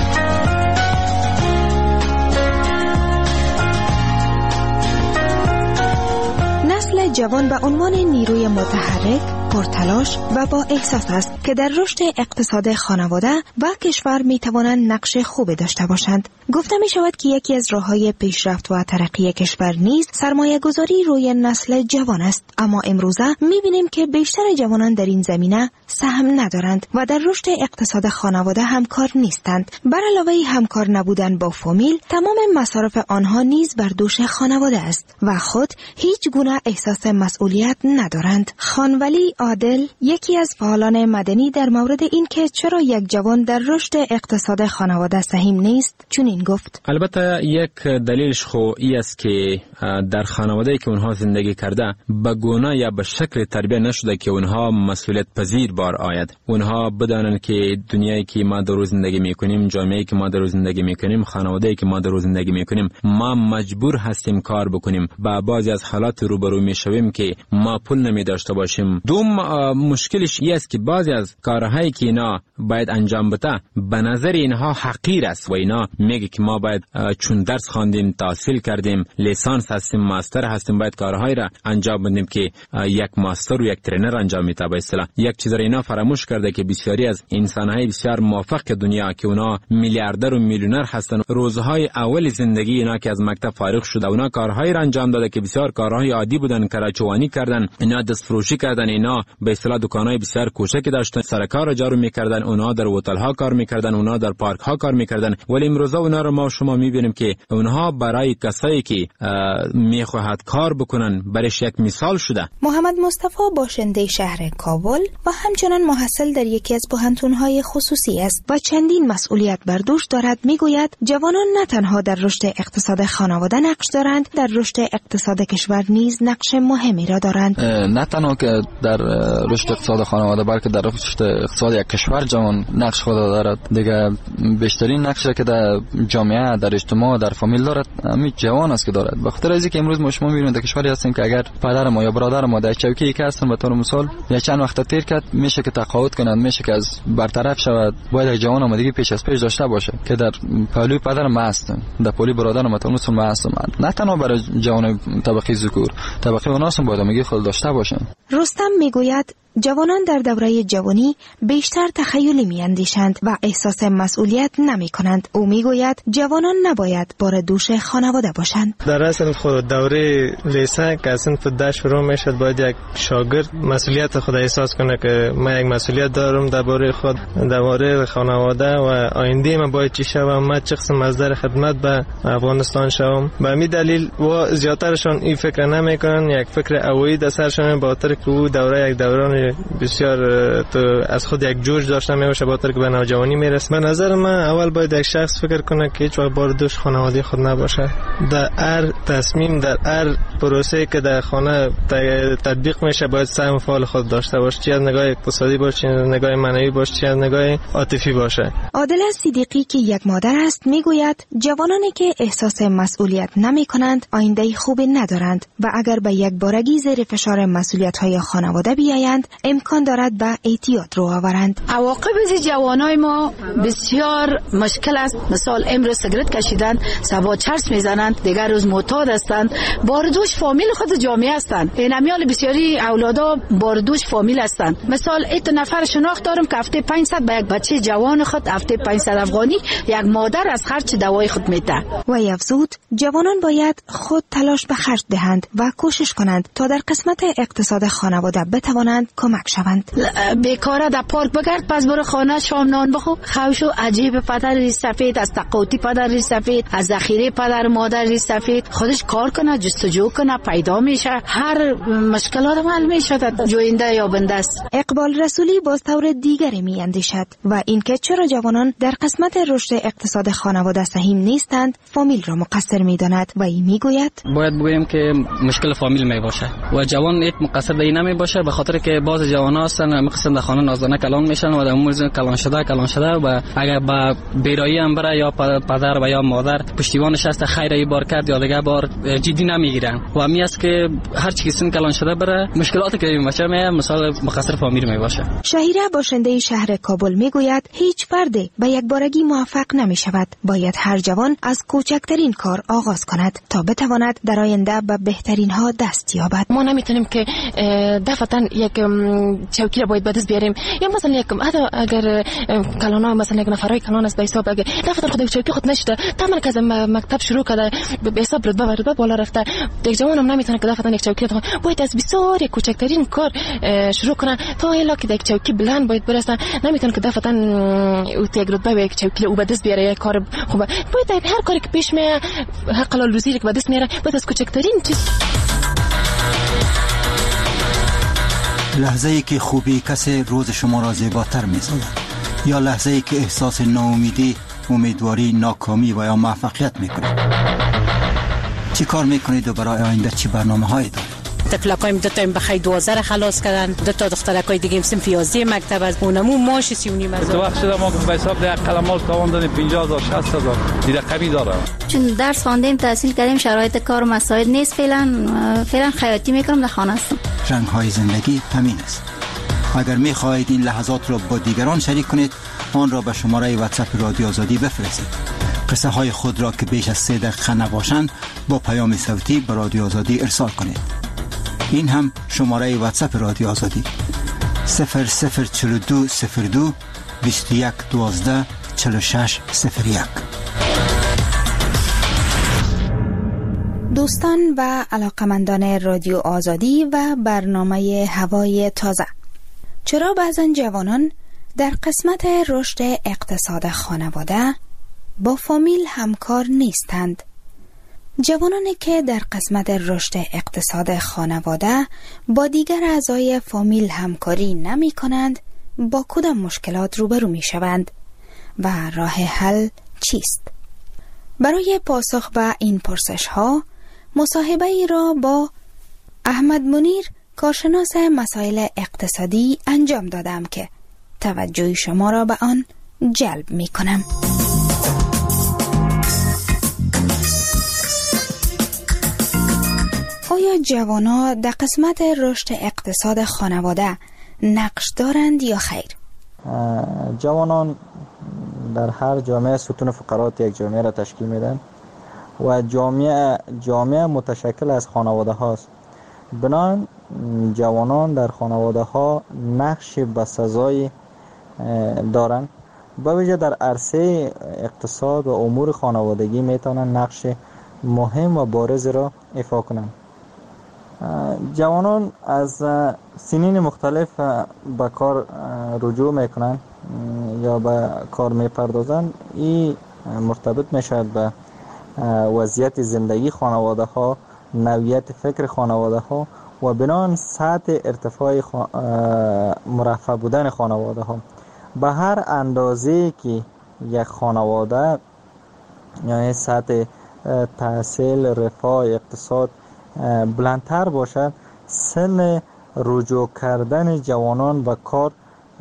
نسل جوان به عنوان نیروی متحرک، پرتلاش و با احساس است که در رشد اقتصاد خانواده و کشور می توانند نقش خوبی داشته باشند. گفته می شود که یکی از راه‌های پیشرفت و ترقی کشور نیز سرمایه گذاری روی نسل جوان است. اما امروزه می بینیم که بیشتر جوانان در این زمینه سهم ندارند و در رشد اقتصاد خانواده همکار نیستند. بر علاوه همکار نبودن با فامیل، تمام مصارف آنها نیز بر دوش خانواده است و خود هیچ گونه احساس مسئولیت ندارند. خانولی عادل، یکی از فعالان مدنی، در مورد این که چرا یک جوان در رشد اقتصاد خانواده سهم نیست چنین گفت: البته یک دلیلش خو ای است که در خانواده‌ای که اونها زندگی کرده به گونه یا به شکل تربیت نشده که اونها مسئولیت پذیر بار آید. اونها بدانند که دنیایی که ما در زندگی میکنیم، جامعه‌ای که ما در زندگی میکنیم، خانواده‌ای که ما در زندگی میکنیم، ما مجبور هستیم کار بکنیم. با بعضی از حالات روبرو میشویم که ما پول نمی داشته باشیم. دوم مشکلش این است که بعضی از کارهایی که اینا باید انجام بده به نظر اینها حقیر است و اینا میگه که ما باید چون درس خواندیم، تحصیل کردیم، لیسانس هستیم، ماستر هستیم، باید کارهایی را انجام بدیم که یک ماستر و یک ترینر انجام میده. به اصطلاح یک چیز را اینا فراموش کرده که بسیاری از انسان‌های بسیار موفق دنیا که اونا میلیاردر و میلیونر هستن، روزهای اول زندگی اینا که از مکتب فارغ شده اونا کارهایی را انجام داده که بسیار کارهای عادی بودن، کراچوانی کردن، اینا دستفروشی کردن، اینا به اصطلاح دکانای بسیار کوچکی داشتن، سرکار را جارو میکردن، اونا در هتل ها کار میکردن، اونا در پارک ها کار میکردن. ولی امروز اونا رو ما شما میبینیم که اونها برای کسایی که میخواهد کار بکنن برایش یک مثال شده. محمد مصطفی باشنده شهر کابل و همچنان محصل در یکی از پوهنتون‌های خصوصی است و چندین مسئولیت بر دوش دارد. میگوید جوانان نه تنها در رشد اقتصاد خانواده نقش دارند، در رشد اقتصاد کشور نیز نقش مهمی را دارند. نه تنها که در رشد اقتصاد خانواده بلکه در رشد اقتصاد یک کشور جوان نقش خود دارد. دیگه بیشترین نقش که در جامعه، در اجتماع، در فامیل دارد همین جوان است که دارد. به خاطر اینکه امروز ما شما می‌بینید در کشوری هستیم که اگر پدر ما یا برادر ما در چوکی که هستن به طور مثال یا چند وقت تیر کرد، میشه که تقاعد کنند، میشه که از برطرف شود، باید یک جوان آمادگی پیش از پیش داشته باشه که در پهلوی پدر ما هستن، در پهلوی برادر ما مثلا مسلمان هستن. نه تنها برای جوان طبقه ذکور، طبقه اوناس هم باید آمادگی خود داشته باشن. رستم میگوید جوانان در دوره جوانی بیشتر تخیلی میاندیشند و احساس مسئولیت نمی کنند. او میگوید جوانان نباید بار دوش خانواده باشند. در اصل خود دوره لیسه که اصلا ده شروع میشد، باید یک شاگرد مسئولیت خود احساس کنه که من یک مسئولیت دارم درباره خود، درباره خانواده و آینده من باید چی شوم، من چه قسم مصدر خدمت به افغانستان شوم. به همین دلیل و زیاترشان این فکر نمیکنن، یک فکر اولی در سرشان با خاطر که او دوره یک دوران بسیار تو از خود یک جوش داشته میشه با خاطر که به نوجوانی میرسه. به نظر من اول باید یک شخص فکر کنه که هیچ وقت بار دوش خانواده خود نباشه. در هر تصمیم، در هر پروسه که در خانه تطبیق میشه باید سهم فعال خود داشته باشه، چه از نگاه اقتصادی باشه، چه از نگاه معنوی باشه، چه از نگاه عاطفی باشه. عادل صدیقی که یک مادر است میگوید جوانانی که احساس مسئولیت نمی کنند آینده خوبی ندارند و اگر به یک بارگی زیر فشار مسئولیت‌های خانواده بیایند امکان دارد به اعتیاد رو آورند. عواقب از جوانای ما بسیار مشکل است. مثال امروز سیگارت کشیدن، صبح چرس میزنند، دیگر روز معتاد هستند، باردوش فامیل خود جامعه هستند. این امیال بسیاری اولادا باردوش فامیل هستند. مثال ایت نفر شناخت دارم که هفته پانصد به یک بچه جوان خود هفته پانصد افغانی یک مادر از خرج دوای خود میده. و افزود جوانان باید خود تلاش به خرج دهند و کوشش کنند تا در قسمت اقتصاد خانواده بتوانند کمک شوند. بیکاره در پارک بگرد، پس برو خانه شام نان بخو. خوشو عجیب پدر ری سفید، از تقاطی پدر ری سفید، از ذخیره پدر مادر ری سفید، خودش کار کنه، جستجو کنه، پیدا میشه، هر مشکلات حل میشه، جوینده یا بنده است. اقبال رسولی باز طور دیگری می اندیشد و اینکه چرا جوانان در قسمت رشد اقتصاد خانواده سهم نیستند فامیل را مقصر میداند و این میگوید باید بگویم که مشکل فامیل می باشه و جوان ایت مقصر در این نمی باشه، به خاطر که باز جوان هستن مقصد در خانه نازدانه کلان میشن و در موزه کلان شده کلان شده و اگر با بیرایی هم بره یا پدر و یا مادر پشتیبانش است خیر ای بار کرد یا دیگه بار جدی نمیگیرن و می است که هر چی سن کلان شده بره مشکلاتی که میشه می مثال مقصر فامیل می باشه. شهیره باشنده شهر کابل میگوید هیچ فرد به یک بارگی موفق نمی شود. باید هر جوان از کوچکترین کار آغاز کند تا بتواند در آینده به بهترین ها دست یابد. ما نمیتونیم که دفعتاً یک چوکی را باید به دست بیاریم یا مثلا یک اگر کلانا مثلا یک نفرای کلان است به حساب اگر دفعتاً خود چوکی خود نشده تمام که از مکتب شروع کرده به حساب رتبه و رتبه بالا رفته یک جوان هم نمیتونه که دفعتاً یک چوکی را باید از بسیار کوچکترین کار شروع کنه تا الا که یک چوکی بلند باید برسه. نمیتونه که دفعتاً او یک رتبه و یک چوکی او به دست بیاره یک کار خوبه. باید هر کاری که پیش میاد حق حلال روزی که به دست میاره باید از کوچکترین چیز. لحظه ای که خوبی کسی روز شما را زیباتر می‌سازد یا لحظه ای که احساس ناامیدی، امیدواری، ناکامی و یا موفقیت می‌کنید. چی کار می‌کنید و برای آینده چی برنامه‌هایی دارید؟ طفلکایم دو تا بخای دوازده خلاص کردن، دو تا دخترکای دیگه هم صنف یازده مکتب از اونمو ماش سی و نیم هزار. تو وقت شده ما به حساب ده قلمال تاوان دادیم پنجاه هزار شصت هزار دیده قوی داره. چون درس خواندیم تحصیل کردیم شرایط کار و مساعد نیست فعلا فعلا خیاطی میکنم در خانه هستم. رنگ‌های زندگی همین است. اگر می‌خواهید این لحظات را با دیگران شریک کنید آن را به شماره واتساپ رادیو آزادی بفرستید. قصه های خود را که بیش از سه دقیقه نباشند با پیام صوتی به رادیو آزادی ارسال کنید. این هم شماره واتساپ رادیو آزادی صفر صفر چهل و دو صفر دو بیست و یک دوازده چهل و شش صفر یک. دوستان و علاقمندان رادیو آزادی و برنامه هوای تازه، چرا بعضن جوانان در قسمت رشد اقتصاد خانواده با فامیل همکار نیستند؟ جوانانی که در قسمت رشد اقتصاد خانواده با دیگر اعضای فامیل همکاری نمی کنند با کدام مشکلات روبرو می شوند و راه حل چیست؟ برای پاسخ به این پرسش ها مصاحبه ای را با احمد منیر کارشناس مسائل اقتصادی انجام دادم که توجه شما را به آن جلب می کنم. آیا جوانا در قسمت رشد اقتصاد خانواده نقش دارند یا خیر؟ جوانان در هر جامعه ستون فقرات یک جامعه را تشکیل میدن و جامعه جامعه متشکل از خانواده هاست. بنابراین جوانان در خانواده ها نقش بسزایی دارند. به ویژه در عرصه اقتصاد و امور خانوادگی میتونن نقش مهم و بارز را ایفا کنند. جوانان از سنین مختلف به کار رجوع میکنن یا به کار میپردازن. این مرتبط میشد به وضعیت زندگی خانواده ها، نوعیت فکر خانواده ها و بنان سطح ارتفاع خوا... مرفه بودن خانواده ها. به هر اندازه که یک خانواده یعنی سطح تحصیل، رفاه، اقتصاد بلندتر باشد، سن رجوع کردن جوانان به کار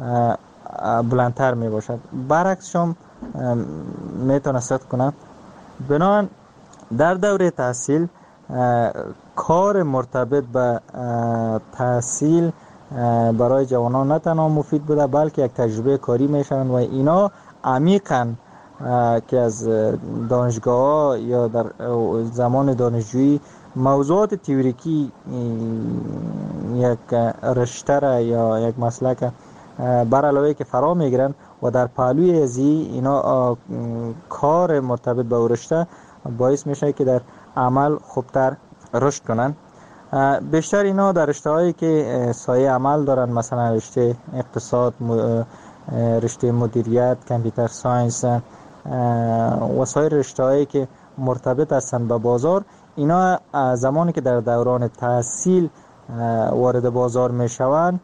بلندتر می باشد. برعکسش هم میتونه صدق کنه. بنابراین در دوره تحصیل کار مرتبط به تحصیل برای جوانان نه تنها مفید بوده بلکه یک تجربه کاری میشن و اینا عمیقاً که از دانشگاه یا در زمان دانشجویی موضوعات تئوریکی یک رشته را یا یک مسلک بر علاوه که فرا میگیرن و در پهلوی ازی اینا کار مرتبط به رشته باعث میشه که در عمل خوبتر رشد کنن. بیشتر اینا در رشته هایی که سایه عمل دارن، مثلا رشته اقتصاد، رشته مدیریت، کامپیوتر ساینس و سایر رشته هایی که مرتبط هستن به بازار، اینا زمانی که در دوران تحصیل وارد بازار می شوند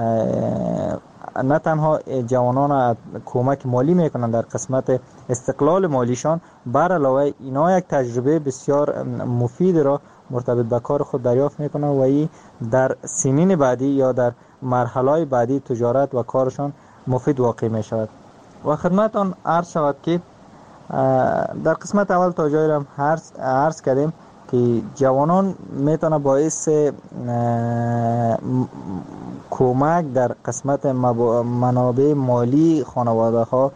نه تنها جوانان کمک مالی میکنن در قسمت استقلال مالیشان، بر علاوه اینا یک تجربه بسیار مفید را مرتبط به کار خود دریافت میکنن و این در سنین بعدی یا در مرحله بعدی تجارت و کارشان مفید واقع می شود. و خدمتان عرض شود که در قسمت اول تا جایی را عرض کردیم که جوانان میتونه باعث کمک در قسمت منابع مالی خانواده ها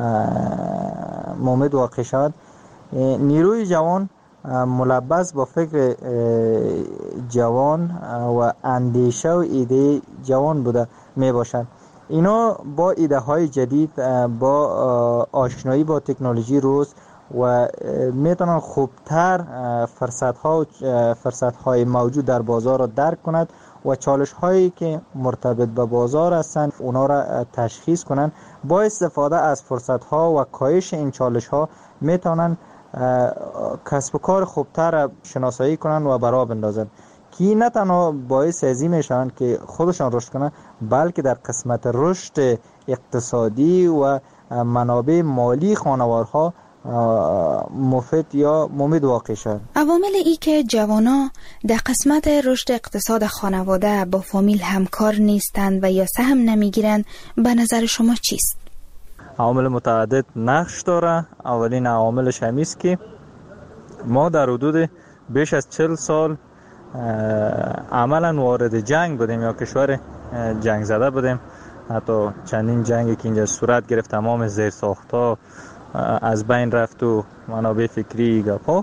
مفید واقع شود. نیروی جوان ملبس با فکر جوان و اندیشه و ایده جوان بوده می باشد. اینا با ایده های جدید، با آشنایی با تکنولوژی روز و میتونن خوبتر فرصت ها و فرصت های موجود در بازار را درک کند و چالش هایی که مرتبط به بازار هستند اونا را تشخیص کنند. با استفاده از فرصت ها و کاهش این چالش ها میتونن کسب و کار خوبتر را شناسایی کنند و برآ بندازند که نه تنها باعث ازی میشن که خودشان رشد کنند، بلکه در قسمت رشد اقتصادی و منابع مالی خانوارها مفید یا مفید واقع شد. عوامل ای که جوانا در قسمت رشد اقتصاد خانواده با فامیل همکار نیستند و یا سهم نمیگیرند به نظر شما چیست؟ عوامل متعدد نقش داره. اولین عواملش همیست که ما در حدود بیش از چهل سال عملا وارد جنگ بودیم یا کشور جنگ زده بودیم. حتی چندین جنگی که اینجا صورت گرفت تمام زیرساخت‌ها از بین رفت و منابع فکری گپا.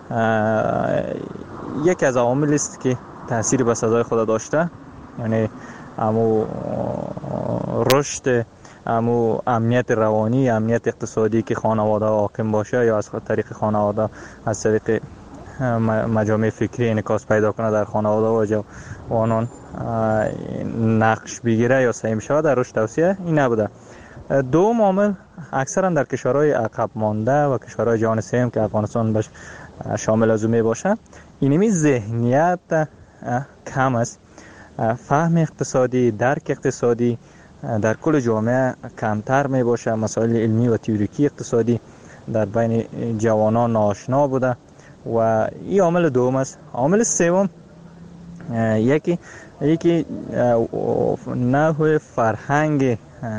یکی از عوامل است که تأثیر به سزای خود داشته، یعنی امو رشد، امو امنیت روانی، امنیت اقتصادی که خانواده حاکم باشه یا از طریق خانواده از طریق مجامع فکری انعکاس پیدا کنه در خانواده و جوانان نقش بگیره یا سهم شود در رشد توسعه، این نبوده. دو عامل اکثرا در کشورهای عقب مانده و کشورهای جهان سوم که افغانستان بهش شامل از اون می باشه، اینمی ذهنیت کم است. فهم اقتصادی، درک اقتصادی در کل جامعه کمتر می باشه. مسائل علمی و تئوریکی اقتصادی در بین جوانان ناآشنا بوده و این عامل دوم است. عامل سوم یکی یکی نحو فرهنگ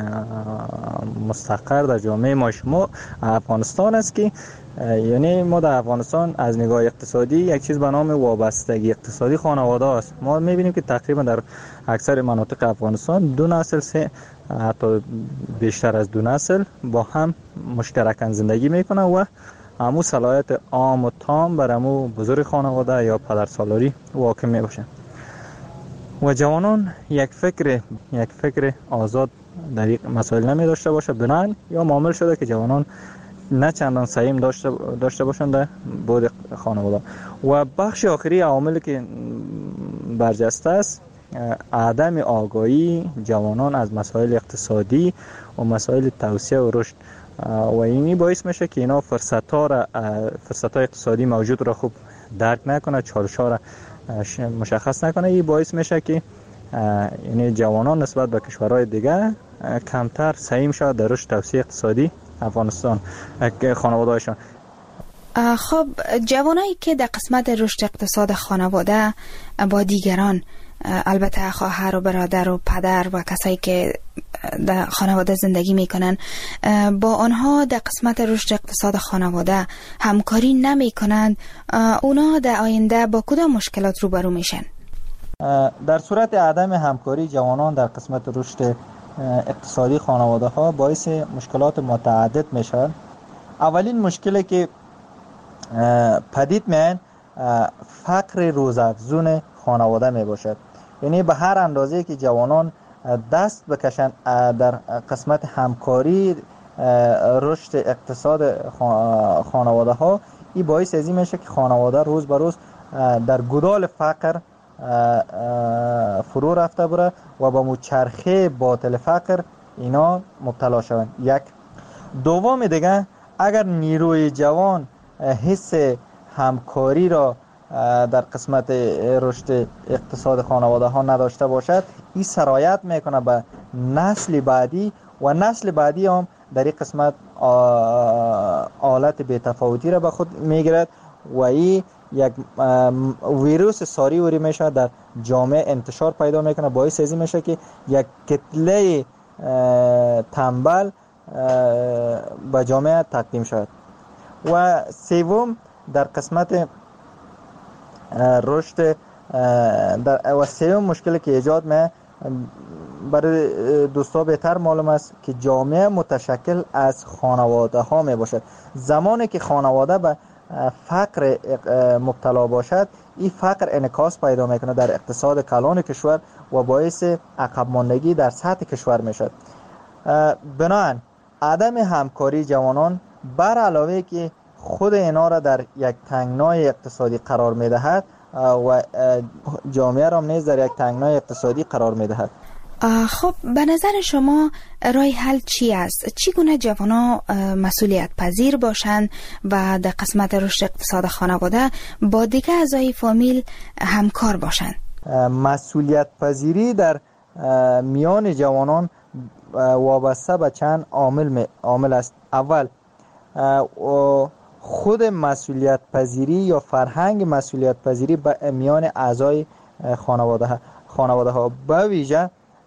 مستقر در جامعه ما شما افغانستان است که یعنی ما در افغانستان از نگاه اقتصادی یک چیز به نام وابستگی اقتصادی خانواده است. ما میبینیم که تقریبا در اکثر مناطق افغانستان دو نسل سه حتی بیشتر از دو نسل با هم مشترکاً زندگی میکنن و همو صلاحیت عام و تام بر همو بزرگ خانواده یا پدرسالاری واقع می باشه و جوانان یک فکر یک فکر آزاد در یک مسائل نمی داشته باشه. بنان یا معامل شده که جوانان نه چندان سهم داشته داشته باشند در بود خانواده. و بخش آخری عواملی که برجسته است عدم آگاهی جوانان از مسائل اقتصادی و مسائل توسعه و رشد و اینی باعث میشه که اینا فرصت‌ها را فرصت‌های اقتصادی موجود را خوب درک نکنه، چالش‌ها را مشخص نکنه. این باعث میشه که یعنی جوانان نسبت به کشورهای دیگه کمتر سهم شود در رشد توسعه اقتصادی افغانستان خانواده‌هایشان. خب جوانایی که در قسمت رشد اقتصاد خانواده با دیگران، البته خواهر و برادر و پدر و کسایی که در خانواده زندگی میکنن، با آنها در قسمت رشد اقتصاد خانواده همکاری نمی کنند، اونا در آینده با کدام مشکلات روبرو میشن؟ در صورت عدم همکاری جوانان در قسمت رشد اقتصادی خانواده ها باعث مشکلات متعدد میشن. اولین مشکلی که پدید میان فقر روزافزون خانواده می باشد. یعنی به هر اندازه که جوانان دست بکشند در قسمت همکاری رشد اقتصاد خانواده ها، این باعث از این میشه که خانواده روز به روز در گدال فقر فرو رفته بره و با چرخه باطل فقر اینا مبتلا شوند. یک دوم دیگه، اگر نیروی جوان حس همکاری را در قسمت رشد اقتصاد خانواده ها نداشته باشد، این سرایت میکنه به نسل بعدی و نسل بعدی هم در این قسمت آلت بی‌تفاوتی را به خود میگیرد و این یک ویروس ساری وری میشه در جامعه انتشار پیدا میکنه، باعث ازی میشه که یک کتله تنبل به جامعه تقدیم شود. و سوم در قسمت رشد در و سوم مشکلی که ایجاد می برای دوستا بهتر معلوم است که جامعه متشکل از خانواده ها می باشد. زمانی که خانواده به فقر مبتلا باشد، این فقر انعکاس پیدا میکنه در اقتصاد کلان کشور و باعث عقب ماندگی در سطح کشور میشد. بنابراین عدم همکاری جوانان بر علاوه که خود اینا را در یک تنگنای اقتصادی قرار میدهد و جامعه را نیز در یک تنگنای اقتصادی قرار میدهد. خب به نظر شما راه حل چی است؟ چگونه جوانان مسئولیت پذیر باشند و در قسمت رشد اقتصاد خانواده با دیگر اعضای فامیل همکار باشند؟ مسئولیت پذیری در میان جوانان وابسته به چند عامل عامل است. اول خود مسئولیت پذیری یا فرهنگ مسئولیت پذیری به میان اعضای خانواده ها خانواده ها به ویژه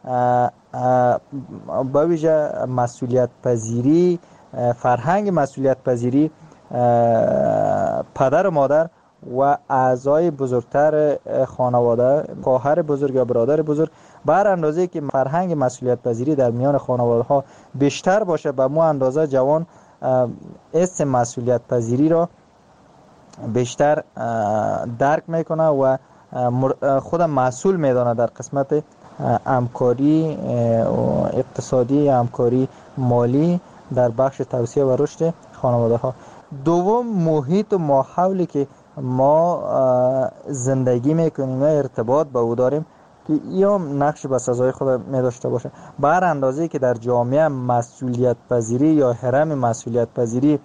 به ویژه مسئولیت پذیری فرهنگ مسئولیت پذیری پدر و مادر و اعضای بزرگتر خانواده، خواهر بزرگ یا برادر بزرگ، بر اندازه که فرهنگ مسئولیت پذیری در میان خانواده ها بیشتر باشه، به مو اندازه جوان اسم مسئولیت پذیری را بیشتر درک میکنه و خود مسئول میدانه در قسمت همکاری اقتصادی، همکاری مالی در بخش توسعه و رشد خانواده ها. دوم محیط و ماحولی که ما زندگی میکنیم و ارتباط با او داریم که یا نقش به سزای خود می داشته باشه. بر اندازه که در جامعه مسئولیت پذیری یا هرم مسئولیت پذیری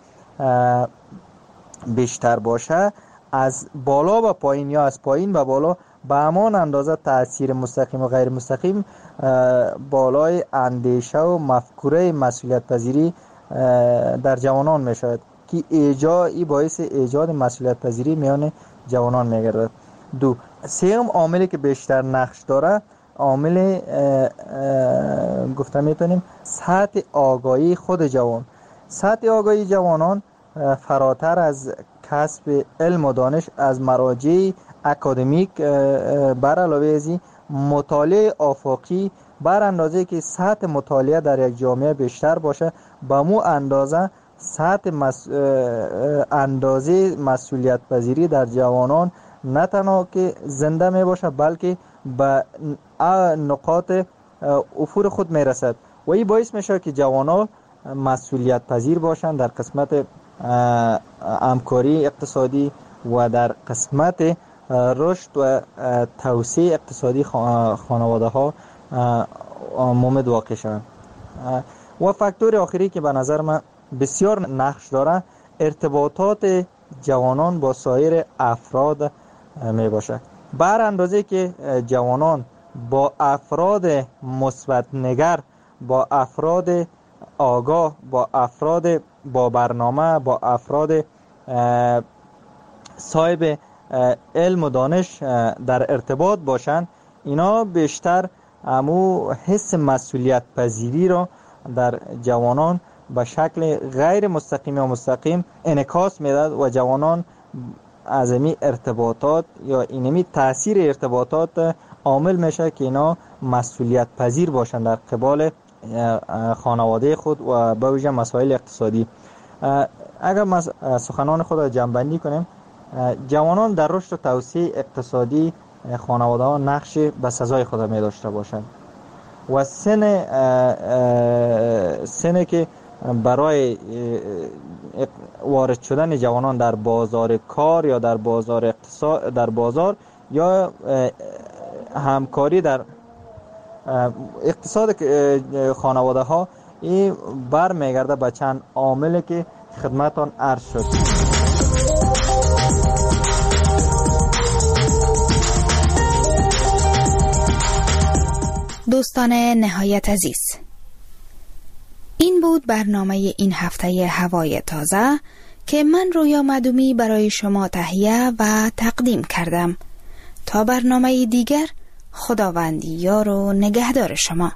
بیشتر باشه، از بالا به پایین یا از پایین به بالا به همان اندازه تأثیر مستقیم و غیر مستقیم بالای اندیشه و مفکوره مسئولیت پذیری در جوانان می شود که ایجاد باعث ایجاد مسئولیت پذیری میان جوانان می گردد. دو سوم عاملی که بیشتر نقش داره عامل گفتم میتونیم سطح آگاهی خود جوان. سطح آگاهی جوانان فراتر از کسب علم و دانش از مراجع اکادمیک بر علاوه ازی مطالعه آفاقی بر اندازه که سطح مطالعه در یک جامعه بیشتر باشه، به مو اندازه سطح مس... اندازه مسئولیت پذیری در جوانان نه تنها که زنده می باشه بلکه به نقاط افور خود می رسد و این باعث میشه که جوانان مسئولیت پذیر باشند در قسمت همکاری اقتصادی و در قسمت رشد و توسعه اقتصادی خانواده ها مومد واقع شوند. و فاکتور آخری که به نظر من بسیار نقش داره ارتباطات جوانان با سایر افراد می باشه. بر اندازه که جوانان با افراد مثبت نگر، با افراد آگاه، با افراد با برنامه، با افراد صاحب علم و دانش در ارتباط باشند، اینا بیشتر امو حس مسئولیت پذیری را در جوانان به شکل غیر مستقیم یا مستقیم انعکاس میداد و جوانان از این ارتباطات یا اینمی تاثیر ارتباطات عامل میشه که اینا مسئولیت پذیر باشند در قبال خانواده خود و به ویژه مسائل اقتصادی. اگر ما سخنان خود را جمع‌بندی کنیم، جوانان در رشد و توسعه اقتصادی خانواده ها نقش به سزای خود می داشته باشند و سن سنه که برای وارد شدن جوانان در بازار کار یا در بازار اقتصاد در بازار یا همکاری در اقتصاد خانواده ها این بر میگرده به چند عاملی که خدمتان عرض شد. دوستان نهایت عزیز، این بود برنامه این هفته هوای تازه که من رویا معدومی برای شما تهیه و تقدیم کردم. تا برنامه دیگر، خداوند یار و نگهدار شما.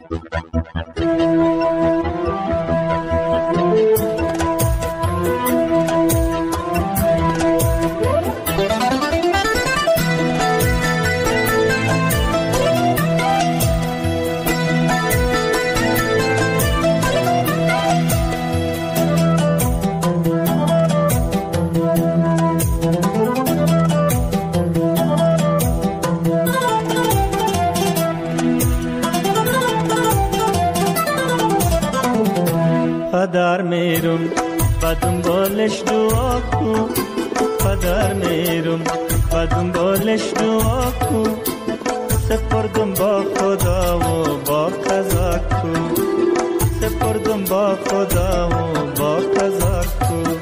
پدر میرم و دنبالش دعا کن، پدر میرم و دنبالش دعا کن، سپردم با خدا و با قضا کن، سپردم با خدا و با قضا کن.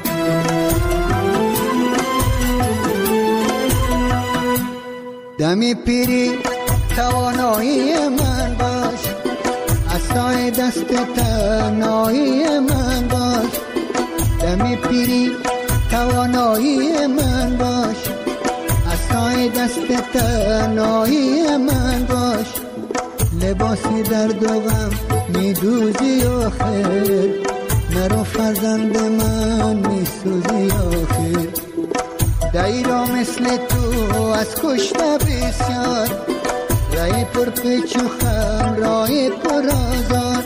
دمی پیری توانایی من باش، عصای دست تنهایی من باش. دمی پیری توانایی من باش، عصای دست تنهایی من باش. لباسی درد و غم میدوزی آخر، نرو فرزند من میسوزی آخر. دایرا مثل تو از کشته بسیار، رای پر پیچ و خم رای پر آزار.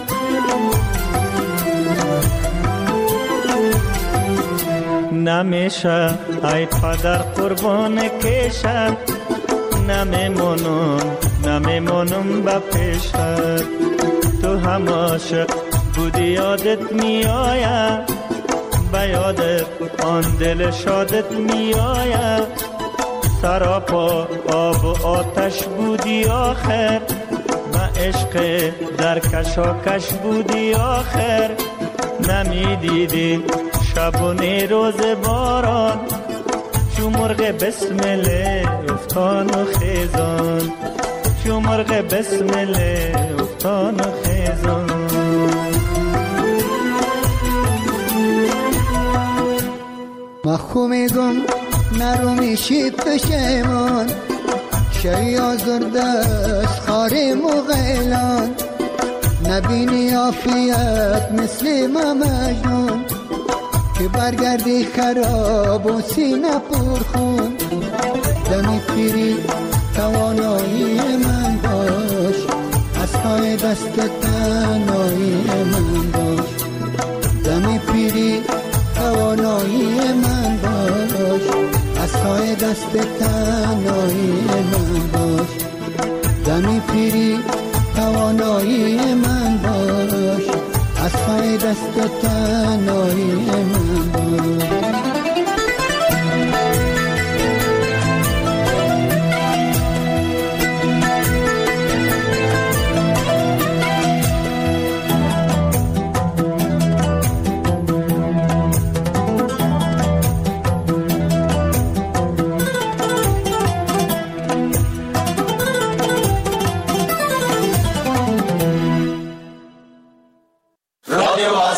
نمیشه ای پدر قربان کشم، نمیمونم نمیمونم با پیشت. تو هم عاشق بودی یادت میآیم، به یادت آن دل شادت میآیم. سراپا آب و آتش بودی آخر، و عشق در کشاکش بودی آخر. نمیدیدی شب و روز باران، چو مرغ بسمله افتان و خیزان، چو مرغ بسمله افتان و خیزان. مخو میگم نرو میشی پشیمان، شوی آزرده از خاری مغیلان. نبینی عافیت مثل ما مجنون، که برگردی خراب و سینه پر خون. دمی پیری توانایی من باش، از پای دست تنهایی من باش. دمی پیری توانایی من باش، از پای دست تنهایی من باش. دمی پیری توانایی من باش، از پای دست تنهایی من باش. رادیو